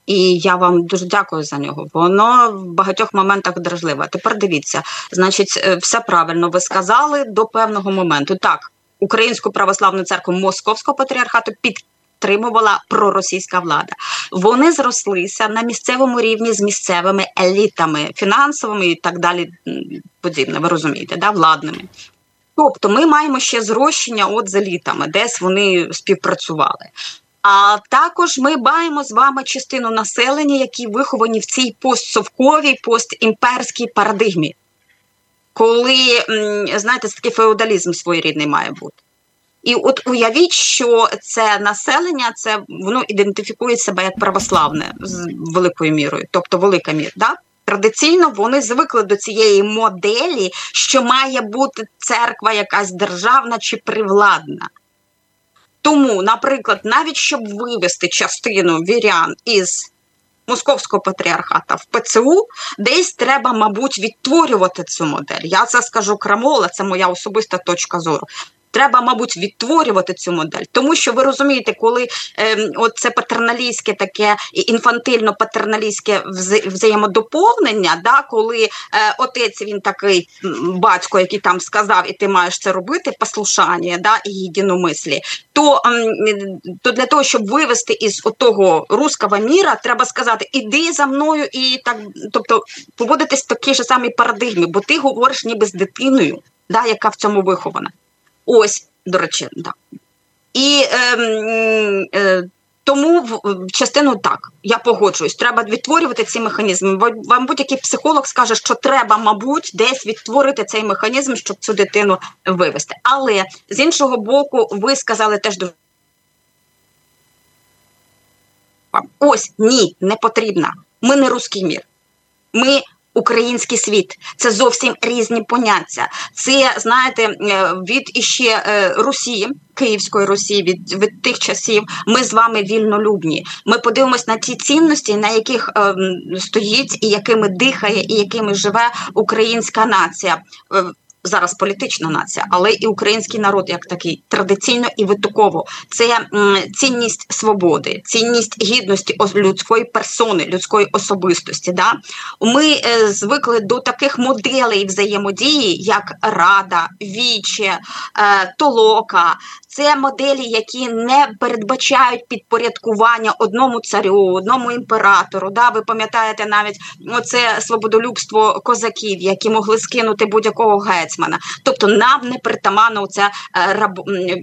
І я вам дуже дякую за нього. Воно в багатьох моментах дражливе. Тепер дивіться, значить, все правильно ви сказали до певного моменту. Так, Українську православну церкву Московського патріархату підтримувала проросійська влада. Вони зрослися на місцевому рівні з місцевими елітами, фінансовими і так далі подібне, ви розумієте, да, владними. Тобто ми маємо ще зрощення от з елітами, десь вони співпрацювали. А також ми маємо з вами частину населення, які виховані в цій постсовковій, постімперській парадигмі. Коли, знаєте, такий феодалізм своєрідний має бути. І от уявіть, що це населення, це воно ідентифікує себе як православне з великою мірою, тобто велика міра, да? Традиційно вони звикли до цієї моделі, що має бути церква якась державна чи привладна. Тому, наприклад, навіть щоб вивести частину вірян із Московського патріархата в ПЦУ, десь треба, мабуть, відтворювати цю модель. Я це скажу крамола, це моя особиста точка зору. Треба, мабуть, відтворювати цю модель. Тому що, ви розумієте, коли е, от це патерналістське таке, інфантильно-патерналістське вза взаємодоповнення, да, коли е, отець, він такий батько, який там сказав, і ти маєш це робити, послушання, да, і єдиномислі, то, е, то для того, щоб вивести із того руського міра, треба сказати, іди за мною, і так, тобто поводитись в такій ж самій парадигмі, бо ти говориш ніби з дитиною, да, яка в цьому вихована. Ось, до речі, так. І е, е, тому в частину так, я погоджуюсь, треба відтворювати ці механізми. Вам будь-який психолог скаже, що треба, мабуть, десь відтворити цей механізм, щоб цю дитину вивести. Але, з іншого боку, ви сказали теж дуже... Ось, ні, не потрібно. Ми не руський мір. Ми український світ. Це зовсім різні поняття. Це, знаєте, від іще Русі, Київської Русі, від, від тих часів ми з вами вільнолюбні. Ми подивимось на ті цінності, на яких е, стоїть, і якими дихає, і якими живе українська нація. Зараз політична нація, але і український народ як такий, традиційно і витоково. Це м, цінність свободи, цінність гідності людської персони, людської особистості. Да? Ми е, звикли до таких моделей взаємодії, як Рада, Віче, е, Толока. Це моделі, які не передбачають підпорядкування одному царю, одному імператору. Да? Ви пам'ятаєте навіть оце свободолюбство козаків, які могли скинути будь-якого гетьмана. Тобто нам не притаманно оце раб...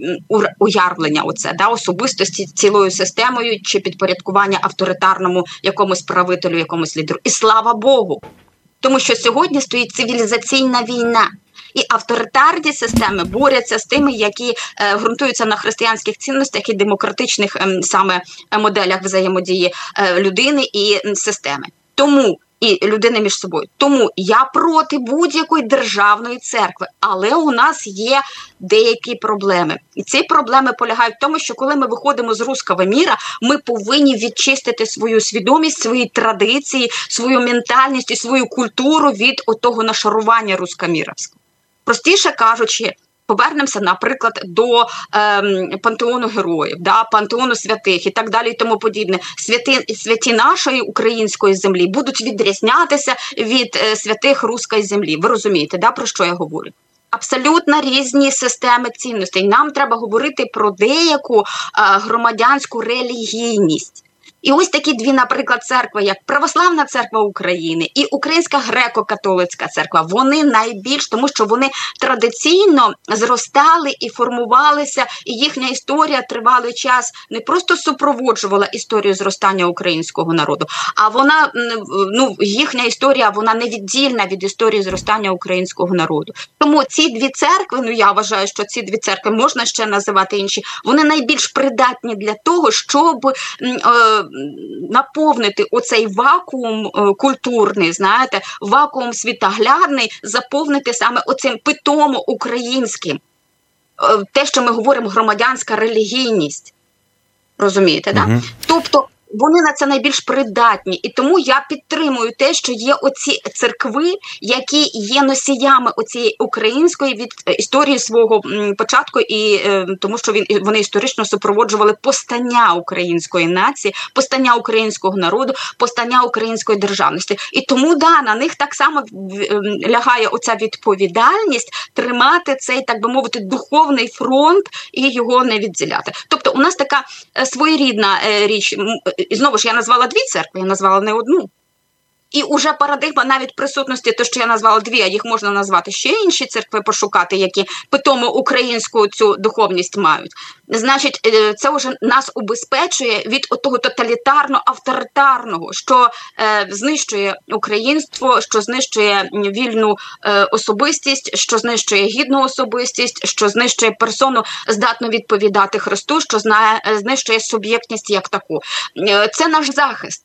уявлення оце, да? Особистості цілою системою чи підпорядкування авторитарному якомусь правителю, якомусь лідеру. І слава Богу! Тому що сьогодні стоїть цивілізаційна війна. І авторитарні системи борються з тими, які е, ґрунтуються на християнських цінностях і демократичних е, саме моделях взаємодії е, людини і е, системи. Тому і людини між собою. Тому я проти будь-якої державної церкви, але у нас є деякі проблеми. І ці проблеми полягають в тому, що коли ми виходимо з руського міра, ми повинні відчистити свою свідомість, свої традиції, свою ментальність і свою культуру від отого нашарування руськоміровського. Простіше кажучи, повернемося, наприклад, до ем, пантеону героїв, да, пантеону святих і так далі і тому подібне. Святі, святі нашої української землі будуть відрізнятися від е, святих руської землі. Ви розумієте, да, про що я говорю? Абсолютно різні системи цінностей. Нам треба говорити про деяку е, громадянську релігійність. І ось такі дві, наприклад, церкви, як Православна церква України і Українська греко-католицька церква, вони найбільш, тому що вони традиційно зростали і формувалися, і їхня історія тривалий час не просто супроводжувала історію зростання українського народу, а вона, ну, їхня історія, вона невіддільна від історії зростання українського народу. Тому ці дві церкви, ну я вважаю, що ці дві церкви, можна ще називати інші, вони найбільш придатні для того, щоб е, наповнити оцей вакуум е, культурний, знаєте, вакуум світоглядний, заповнити саме оцим питомо українським. Е, те, що ми говоримо, громадянська релігійність. Розумієте, так? Uh-huh. Да? Тобто, вони на це найбільш придатні. І тому я підтримую те, що є оці церкви, які є носіями оцієї української від історії свого початку, і тому що він, вони історично супроводжували постання української нації, постання українського народу, постання української державності. І тому, да, на них так само лягає оця відповідальність тримати цей, так би мовити, духовний фронт і його не відділяти. Тобто у нас така своєрідна річ, і знову ж я назвала дві церкви, я назвала не одну. І уже парадигма навіть присутності, то, що я назвала дві, а їх можна назвати ще інші церкви пошукати, які питому українську цю духовність мають. Значить, це вже нас убезпечує від того тоталітарно-авторитарного, що е, знищує українство, що знищує вільну е, особистість, що знищує гідну особистість, що знищує персону, здатну відповідати Христу, що знає, знищує суб'єктність як таку. Е, це наш захист.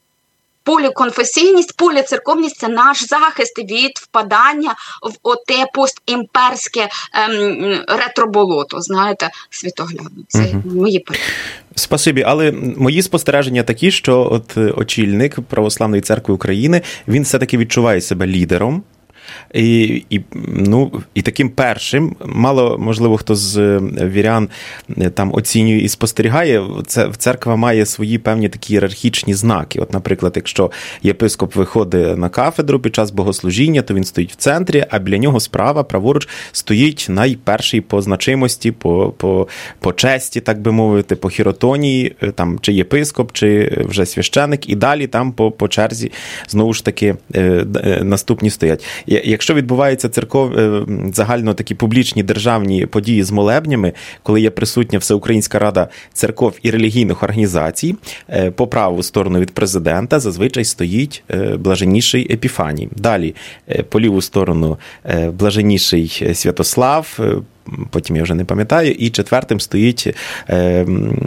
Поліконфесійність, поліцерковність – це наш захист від впадання в оте постімперське ем, ретроболото, знаєте, світоглядно. Це угу. мої переконання. Спасибі, але мої спостереження такі, що от очільник Православної церкви України, він все-таки відчуває себе лідером. І, і, ну, і таким першим, мало, можливо, хто з вірян там оцінює і спостерігає, це, церква має свої певні такі ієрархічні знаки. От, наприклад, якщо єпископ виходить на кафедру під час богослужіння, то він стоїть в центрі, а біля нього справа, праворуч, стоїть найперший по значимості, по, по, по честі, так би мовити, по хіротонії, там, чи єпископ, чи вже священик, і далі там по, по черзі, знову ж таки, наступні стоять. Якщо відбуваються церков загально такі публічні державні події з молебнями, коли є присутня Всеукраїнська рада церков і релігійних організацій, по праву сторону від президента зазвичай стоїть блаженніший Епіфаній. Далі по ліву сторону блаженніший Святослав, потім я вже не пам'ятаю, і четвертим стоїть е,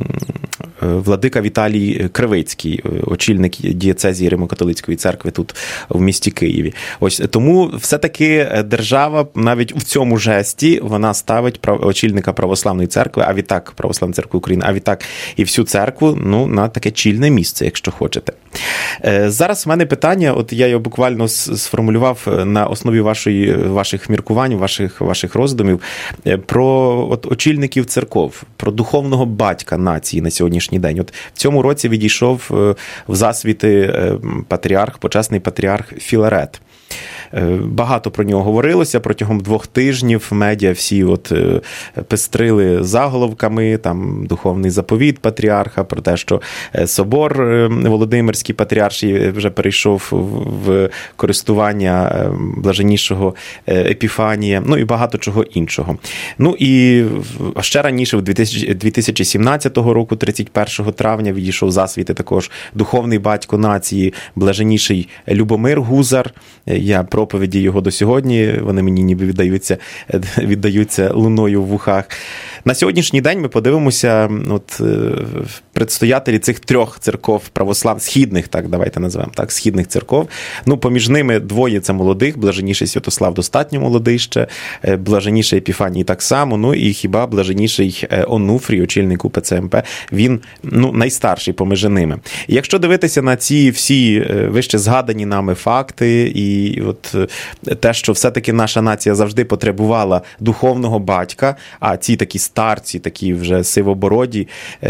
владика Віталій Кривицький, очільник дієцезії Римо-католицької церкви тут в місті Києві. Ось тому все-таки держава навіть в цьому жесті вона ставить очільника Православної церкви, а відтак Православної церкви України, а відтак і всю церкву, ну, на таке чільне місце, якщо хочете. Зараз в мене питання, от я його буквально сформулював на основі вашої, ваших міркувань, ваших, ваших роздумів, про от, очільників церков, про духовного батька нації на сьогоднішній день. От в цьому році відійшов в засвіти патріарх, почесний патріарх Філарет. Багато про нього говорилося протягом двох тижнів. Медіа всі от пестрили заголовками, там духовний заповіт патріарха, про те, що собор Володимирський патріарший вже перейшов в користування блаженнішого Епіфанія, ну і багато чого іншого. Ну і ще раніше, в дві тисячі сімнадцятого року, тридцять першого травня, відійшов засвіти також духовний батько нації, блаженніший Любомир Гузар. Я проповіді його до сьогодні, вони мені ніби віддаються, віддаються луною в вухах. На сьогоднішній день ми подивимося, от, предстоятелі цих трьох церков православ, східних, так, давайте назвемо, так, східних церков. Ну, поміж ними двоє це молодих, блаженніший Святослав достатньо молодий ще, блаженніший Епіфаній так само, ну і хіба блаженніший Онуфрій, очільник УПЦ-МП, він, ну, найстарший поміж ними. І якщо дивитися на ці всі вище згадані нами факти і от те, що все-таки наша нація завжди потребувала духовного батька, а ці такі старці, такі вже сивобороді,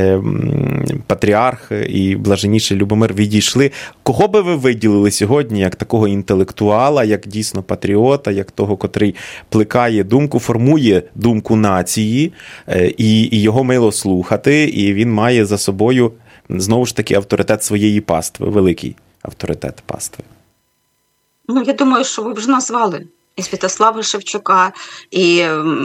патріарх і блаженніший Любомир відійшли. Кого би ви виділили сьогодні як такого інтелектуала, як дійсно патріота, як того, котрий плекає думку, формує думку нації, і, і його мило слухати, і він має за собою, знову ж таки, авторитет своєї пастви, великий авторитет пастви? Ну, я думаю, що ви вже назвали і Святослава Шевчука, і,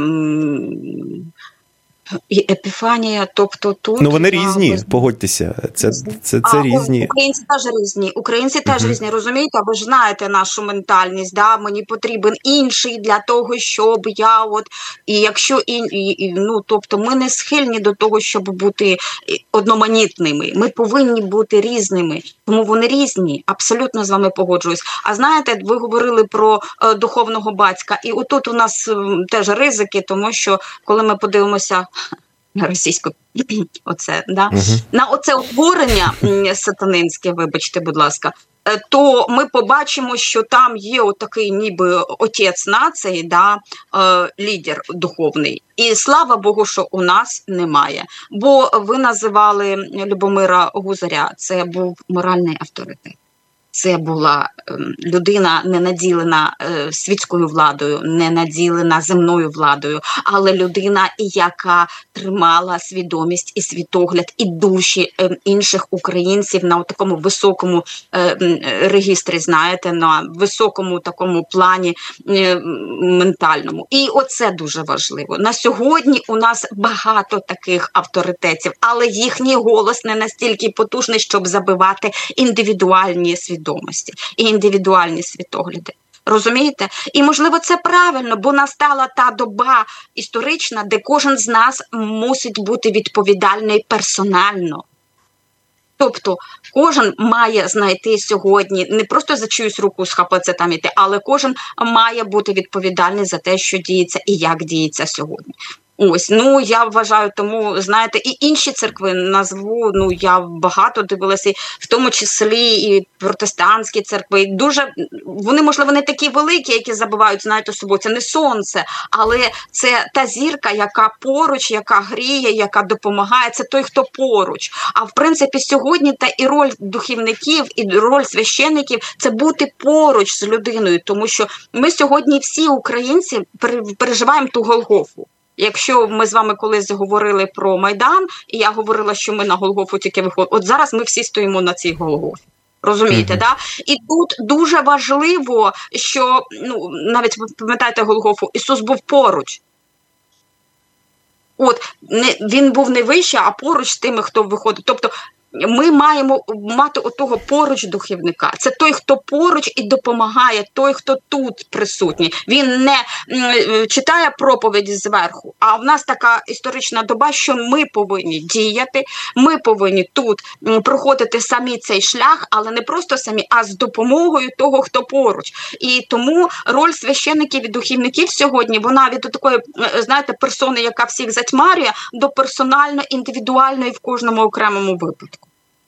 і Епіфанія, тобто тут... Ну, вони різні, ви... погодьтеся, це, це, це, це а, різні. Українці теж різні, українці теж uh-huh. різні, розумієте? Ви ж знаєте нашу ментальність, да? Мені потрібен інший для того, щоб я от... І якщо... І, і, ну, тобто ми не схильні до того, щоб бути одноманітними, ми повинні бути різними, тому вони різні, абсолютно з вами погоджуюсь. А знаєте, ви говорили про е, духовного батька, і отут у нас е, теж ризики, тому що коли ми подивимося російську, оце, да? Угу. на оце утворення сатанинське, вибачте, будь ласка, то ми побачимо, що там є отакий ніби отець нації, да, е, лідер духовний. І слава Богу, що у нас немає. Бо ви називали Любомира Гузаря, це був моральний авторитет. Це була людина, не наділена світською владою, не наділена земною владою, але людина, яка тримала свідомість і світогляд, і душі інших українців на такому високому регістрі, знаєте, на високому такому плані ментальному. І оце дуже важливо. На сьогодні у нас багато таких авторитетів, але їхній голос не настільки потужний, щоб забивати індивідуальні свідомості. І індивідуальні світогляди. Розумієте? І, можливо, це правильно, бо настала та доба історична, де кожен з нас мусить бути відповідальний персонально. Тобто, кожен має знайти сьогодні, не просто за чиюсь руку схапатися там іти, але кожен має бути відповідальний за те, що діється і як діється сьогодні. Ось, ну, я вважаю, тому, знаєте, і інші церкви назву, ну, я багато дивилася, в тому числі і протестантські церкви, і дуже, вони, можливо, не такі великі, які забувають, знаєте, собою, це не сонце, але це та зірка, яка поруч, яка гріє, яка допомагає, це той, хто поруч. А, в принципі, сьогодні та і роль духівників, і роль священників – це бути поруч з людиною, тому що ми сьогодні всі українці переживаємо ту Голгофу. Якщо ми з вами колись говорили про Майдан, і я говорила, що ми на Голгофу тільки виходимо, от зараз ми всі стоїмо на цій Голгофі. Розумієте, mm-hmm. да? І тут дуже важливо, що, ну, навіть ви пам'ятаєте Голгофу, Ісус був поруч. От, не, він був не вище, а поруч з тими, хто виходить. Тобто, ми маємо мати отого поруч духовника. Це той, хто поруч і допомагає, той, хто тут присутній. Він не м, читає проповіді зверху, а в нас така історична доба, що ми повинні діяти, ми повинні тут м, проходити самі цей шлях, але не просто самі, а з допомогою того, хто поруч. І тому роль священників і духовників сьогодні, вона від такої, знаєте, персони, яка всіх затьмарює, до персонально-індивідуальної в кожному окремому випадку.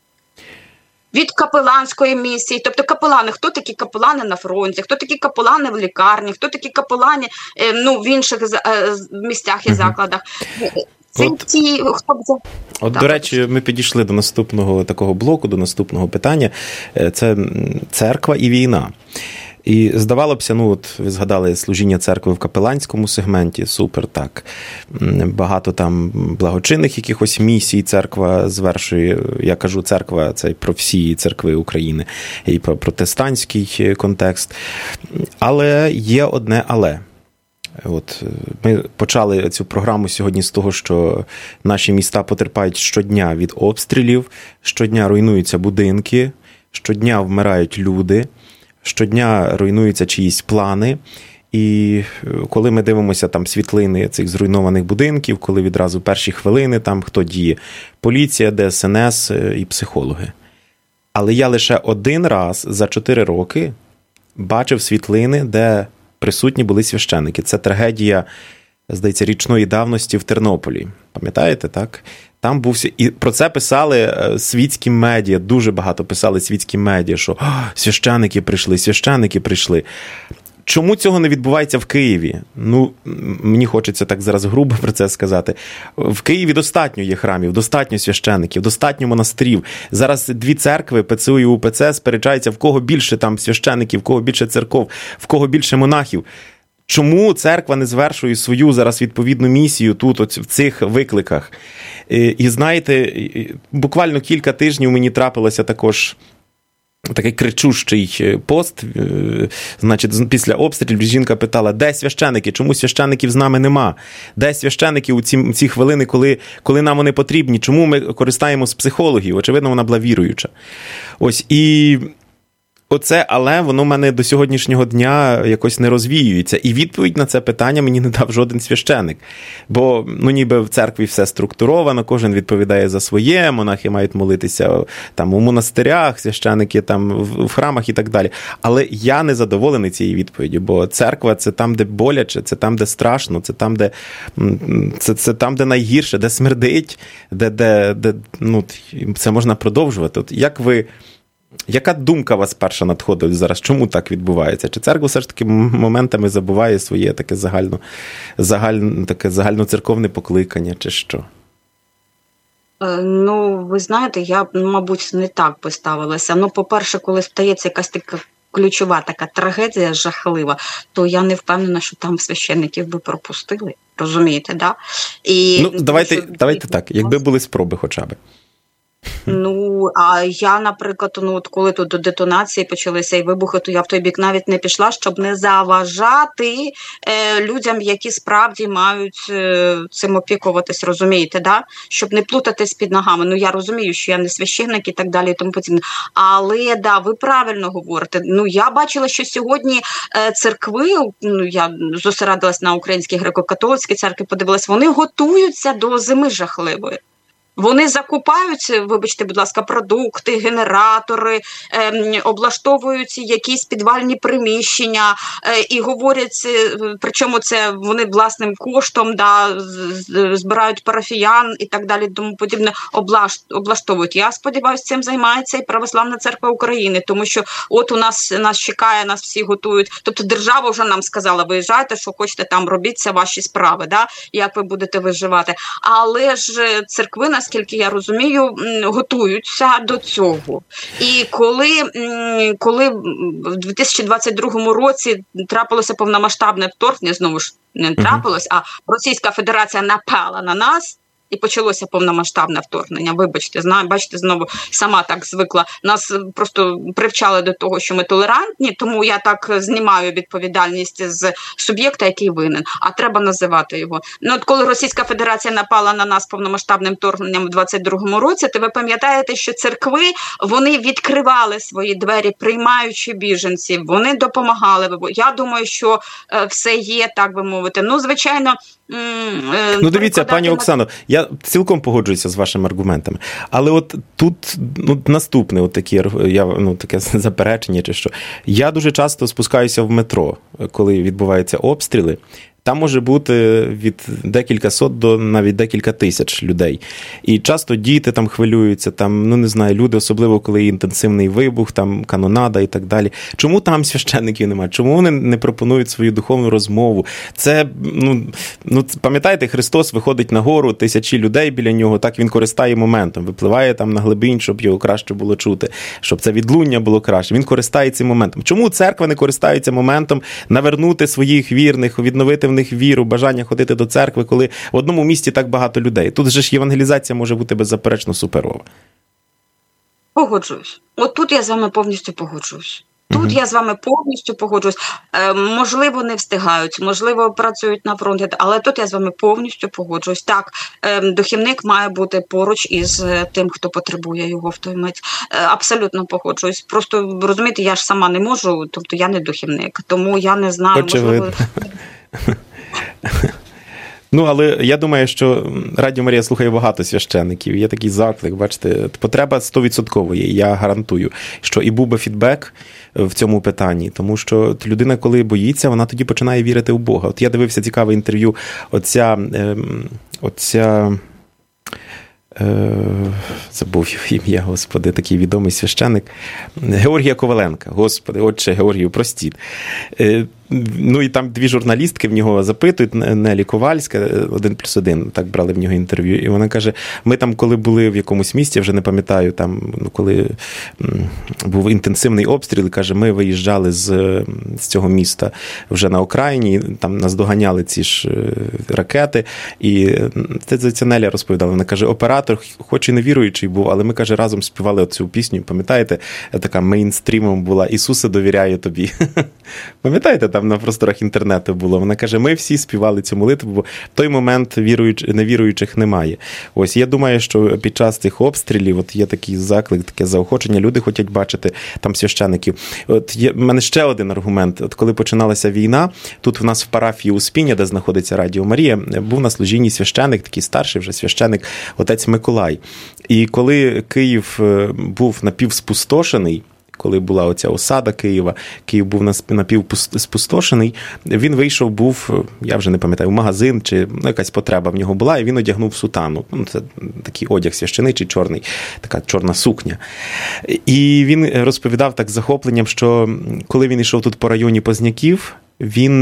Від капеланської місії, тобто капелани, хто такі капелани на фронті, хто такі капелани в лікарні, хто такі капелани, ну, в інших місцях і закладах. Це от, ті, хто взяв. От, так, до речі, ми підійшли до наступного такого блоку, до наступного питання. Це церква і війна. І здавалося б, ну от ви згадали служіння церкви в капеланському сегменті, супер, так. Багато там благочинних якихось місій церква звершує. Я кажу, церква, це про всі церкви України, і про протестантський контекст. Але є одне але. От ми почали цю програму сьогодні з того, що наші міста потерпають щодня від обстрілів, щодня руйнуються будинки, щодня вмирають люди, щодня руйнуються чиїсь плани. І коли ми дивимося там світлини цих зруйнованих будинків, коли відразу перші хвилини там хто діє? Поліція, Де Ес Ен Ес і психологи. Але я лише один раз за чотири роки бачив світлини, де присутні були священники. Це трагедія, здається, річної давності в Тернополі. Пам'ятаєте, так? Там був... І про це писали світські медіа, дуже багато писали світські медіа, що священники прийшли, священники прийшли. Чому цього не відбувається в Києві? Ну, мені хочеться так зараз грубо про це сказати. В Києві достатньо є храмів, достатньо священиків, достатньо монастирів. Зараз дві церкви, Пе Це У і У Пе Це, сперечаються, в кого більше там священиків, в кого більше церков, в кого більше монахів. Чому церква не звершує свою зараз відповідну місію тут, от в цих викликах? І, і знаєте, буквально кілька тижнів мені трапилося також такий кричущий пост, значить, після обстрілів жінка питала, де священики, чому священиків з нами нема? Де священики у ці, у ці хвилини, коли, коли нам вони потрібні? Чому ми користаємось психологів? Очевидно, вона була віруюча. Ось, і Оце, але воно в мене до сьогоднішнього дня якось не розвіюється. І відповідь на це питання мені не дав жоден священик. Бо, ну, ніби в церкві все структуровано, кожен відповідає за своє, монахи мають молитися там у монастирях, священики там в храмах і так далі. Але я не задоволений цією відповіддю, бо церква – це там, де боляче, це там, де страшно, це там, де, це, це там, де найгірше, де смердить, де, де, де ну, це можна продовжувати. От як ви... Яка думка вас перша надходить зараз? Чому так відбувається? Чи церква все ж таки моментами забуває своє таке загально, загально, таке загальноцерковне покликання, чи що? Ну, ви знаєте, я, мабуть, не так би ставилася. Ну, по-перше, коли стається якась така ключова така трагедія жахлива, то я не впевнена, що там священників би пропустили. Розумієте, да? І ну, давайте, що... давайте так, якби були спроби хоча б. Ну, а я, наприклад, ну, от коли тут до детонації почалися і вибухи, то я в той бік навіть не пішла, щоб не заважати е, людям, які справді мають е, цим опікуватись, розумієте, да? Щоб не плутатись під ногами. Ну, я розумію, що я не священник і так далі і тому подібне. Але, да, ви правильно говорите. Ну, я бачила, що сьогодні е, церкви, ну, я зосередилась на Українській греко-католицькій церкві, подивилась, вони готуються до зими жахливої. Вони закупають, вибачте, будь ласка, продукти, генератори, е, облаштовують якісь підвальні приміщення е, і говорять, причому це вони власним коштом да, збирають парафіян і так далі, тому подібне, облаш, облаштовують. Я сподіваюся, цим займається і Православна Церква України, тому що от у нас, нас чекає, нас всі готують. Тобто держава вже нам сказала, виїжджайте, що хочете там, робіть, це ваші справи, да, як ви будете виживати. Але ж церкви, наскільки я розумію, готуються до цього. І коли, коли в дві тисячі двадцять другому році трапилося повномасштабне вторгнення, знову ж не трапилось, а Російська Федерація напала на нас, і почалося повномасштабне вторгнення. Вибачте, знаю, бачите, знову сама так звикла. Нас просто привчали до того, що ми толерантні, тому я так знімаю відповідальність з суб'єкта, який винен. А треба називати його. Ну, от коли Російська Федерація напала на нас повномасштабним вторгненням у двадцять другому році, то ви пам'ятаєте, що церкви, вони відкривали свої двері, приймаючи біженців, вони допомагали. Я думаю, що все є, так би мовити. Ну, звичайно, ну, дивіться, пані Оксано, я цілком погоджуюся з вашими аргументами. Але от тут ну, наступне от такі, я, ну, таке заперечення, чи що. Я дуже часто спускаюся в метро, коли відбуваються обстріли. Там може бути від декілька сот до навіть декілька тисяч людей. І часто діти там хвилюються, там, ну не знаю, люди, особливо коли інтенсивний вибух, там канонада і так далі. Чому там священників немає? Чому вони не пропонують свою духовну розмову? Це, ну, ну пам'ятаєте, Христос виходить на гору, тисячі людей біля нього, так він користає моментом, випливає там на глибинь, щоб його краще було чути, щоб це відлуння було краще. Він користається моментом. Чому церква не користається моментом навернути своїх вірних, відновити в них віру, бажання ходити до церкви, коли в одному місті так багато людей? Тут же ж євангелізація може бути беззаперечно суперова. Погоджуюсь. От тут я з вами повністю погоджуюсь. Тут угу. я з вами повністю погоджуюсь. Е, можливо, не встигають, можливо, працюють на фронті, але тут я з вами повністю погоджуюсь. Так, е, духівник має бути поруч із тим, хто потребує його в той мить. Е, абсолютно погоджуюсь. Просто, розумієте, я ж сама не можу, тобто я не духівник, тому я не знаю, очевидно. Можливо... Ну, але я думаю, що Радіо Марія слухає багато священників. Є такий заклик, бачите, потреба сто відсотків є. Я гарантую, що і був би фідбек в цьому питанні. Тому що людина, коли боїться, вона тоді починає вірити в Бога. От я дивився цікаве інтерв'ю отця, отця забув ім'я, Господи, такий відомий священник, Георгія Коваленка. Господи, отче Георгію, простіть. Ну і там дві журналістки в нього запитують, Нелі Ковальська, один плюс один, так брали в нього інтерв'ю, і вона каже, ми там, коли були в якомусь місті, вже не пам'ятаю, там, ну, коли був інтенсивний обстріл, каже, ми виїжджали з, з цього міста вже на окраїні, там нас доганяли ці ж ракети, і це Неля розповідала, вона каже, оператор, хоч і не віруючий був, але ми, каже, разом співали цю пісню, пам'ятаєте, така мейнстрімом була, Ісусе, довіряю тобі. Пам'ятаєте, там на просторах інтернету було. Вона каже, ми всі співали цю молитву, бо в той момент віруюч... невіруючих немає. Ось, я думаю, що під час цих обстрілів от є такий заклик, таке заохочення, люди хочуть бачити там священиків. От є, в мене ще один аргумент. От коли починалася війна, тут в нас в парафії Успіння, де знаходиться Радіо Марія, був на служінні священик, такий старший вже священик, отець Миколай. І коли Київ був напівспустошений, коли була оця осада Києва, Київ був напівспустошений, він вийшов, був, я вже не пам'ятаю, в магазин, чи ну, якась потреба в нього була, і він одягнув сутану. Ну, це такий одяг священичий, чорний, така чорна сукня. І він розповідав так з захопленням, що коли він йшов тут по районі Позняків, він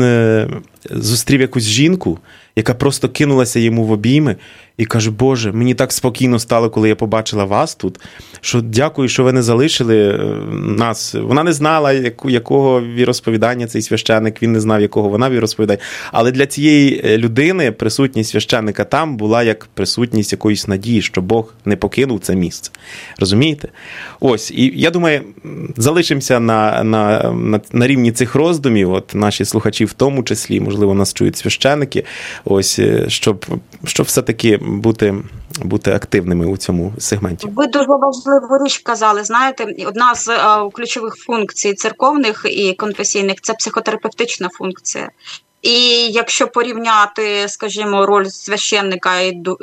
зустрів якусь жінку, яка просто кинулася йому в обійми і каже, Боже, мені так спокійно стало, коли я побачила вас тут, що дякую, що ви не залишили нас. Вона не знала, якого віросповідання цей священник, він не знав, якого вона віросповідання. Але для цієї людини присутність священника там була як присутність якоїсь надії, що Бог не покинув це місце. Розумієте? Ось, і я думаю, залишимося на, на, на, на рівні цих роздумів, от наші слухачі в тому числі, можливо, нас чують священники, ось, щоб, щоб все-таки бути, бути активними у цьому сегменті. Ви дуже важливу річ казали, знаєте, одна з е, ключових функцій церковних і конфесійних – це психотерапевтична функція. І якщо порівняти, скажімо, роль священника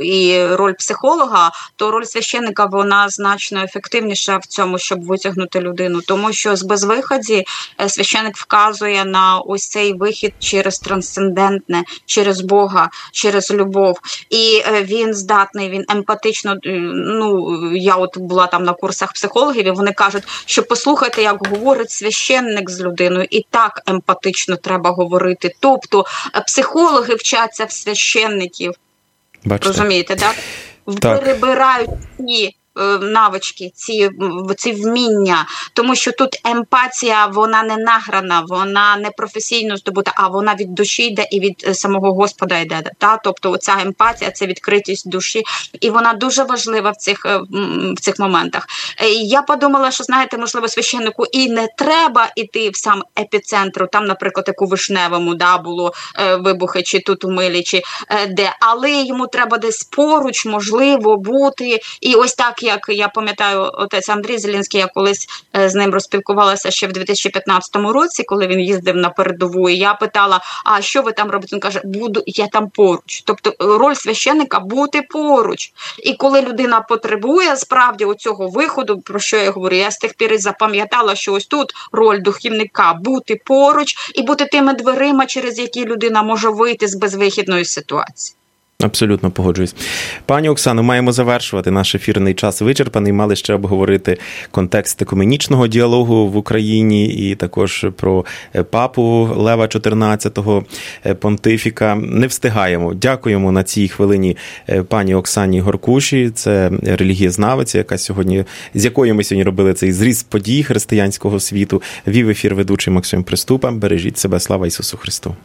і роль психолога, то роль священника, вона значно ефективніша в цьому, щоб витягнути людину. Тому що з безвиході священник вказує на ось цей вихід через трансцендентне, через Бога, через любов. І він здатний, він емпатично, ну, я от була там на курсах психологів, і вони кажуть, що послухайте, як говорить священник з людиною, і так емпатично треба говорити. Тобто психологи вчаться в священників. Бачите? Розумієте, так? Так. Перебирають ці навички, ці, ці вміння, тому що тут емпатія, вона не награна, вона не професійно здобута, а вона від душі йде і від самого Господа йде. Та? Тобто оця емпатія, це відкритість душі, і вона дуже важлива в цих, в цих моментах. Я подумала, що, знаєте, можливо, священнику і не треба йти в сам епіцентру, там, наприклад, як у Вишневому, да, було вибухи, чи тут у Милі, чи де, але йому треба десь поруч, можливо, бути, і ось так, як я пам'ятаю, отець Андрій Зелінський, я колись з ним розпілкувалася ще в дві тисячі п'ятнадцятому році, коли він їздив на передову, і я питала, а що ви там робите? Він каже, буду, я там поруч. Тобто роль священника – бути поруч. І коли людина потребує справді оцього виходу, про що я говорю, я з тих пір і запам'ятала, що ось тут роль духівника – бути поруч і бути тими дверима, через які людина може вийти з безвихідної ситуації. Абсолютно погоджуюсь. Пані Оксано, маємо завершувати. Наш ефірний час вичерпаний. Мали ще обговорити контекст екуменічного діалогу в Україні і також про папу Лева чотирнадцятого, понтифіка. Не встигаємо. Дякуємо на цій хвилині пані Оксані Горкуші. Це релігієзнавиця, яка сьогодні, з якою ми сьогодні робили цей зріз подій християнського світу. Вів ефір ведучий Максим Приступа. Бережіть себе. Слава Ісусу Христу.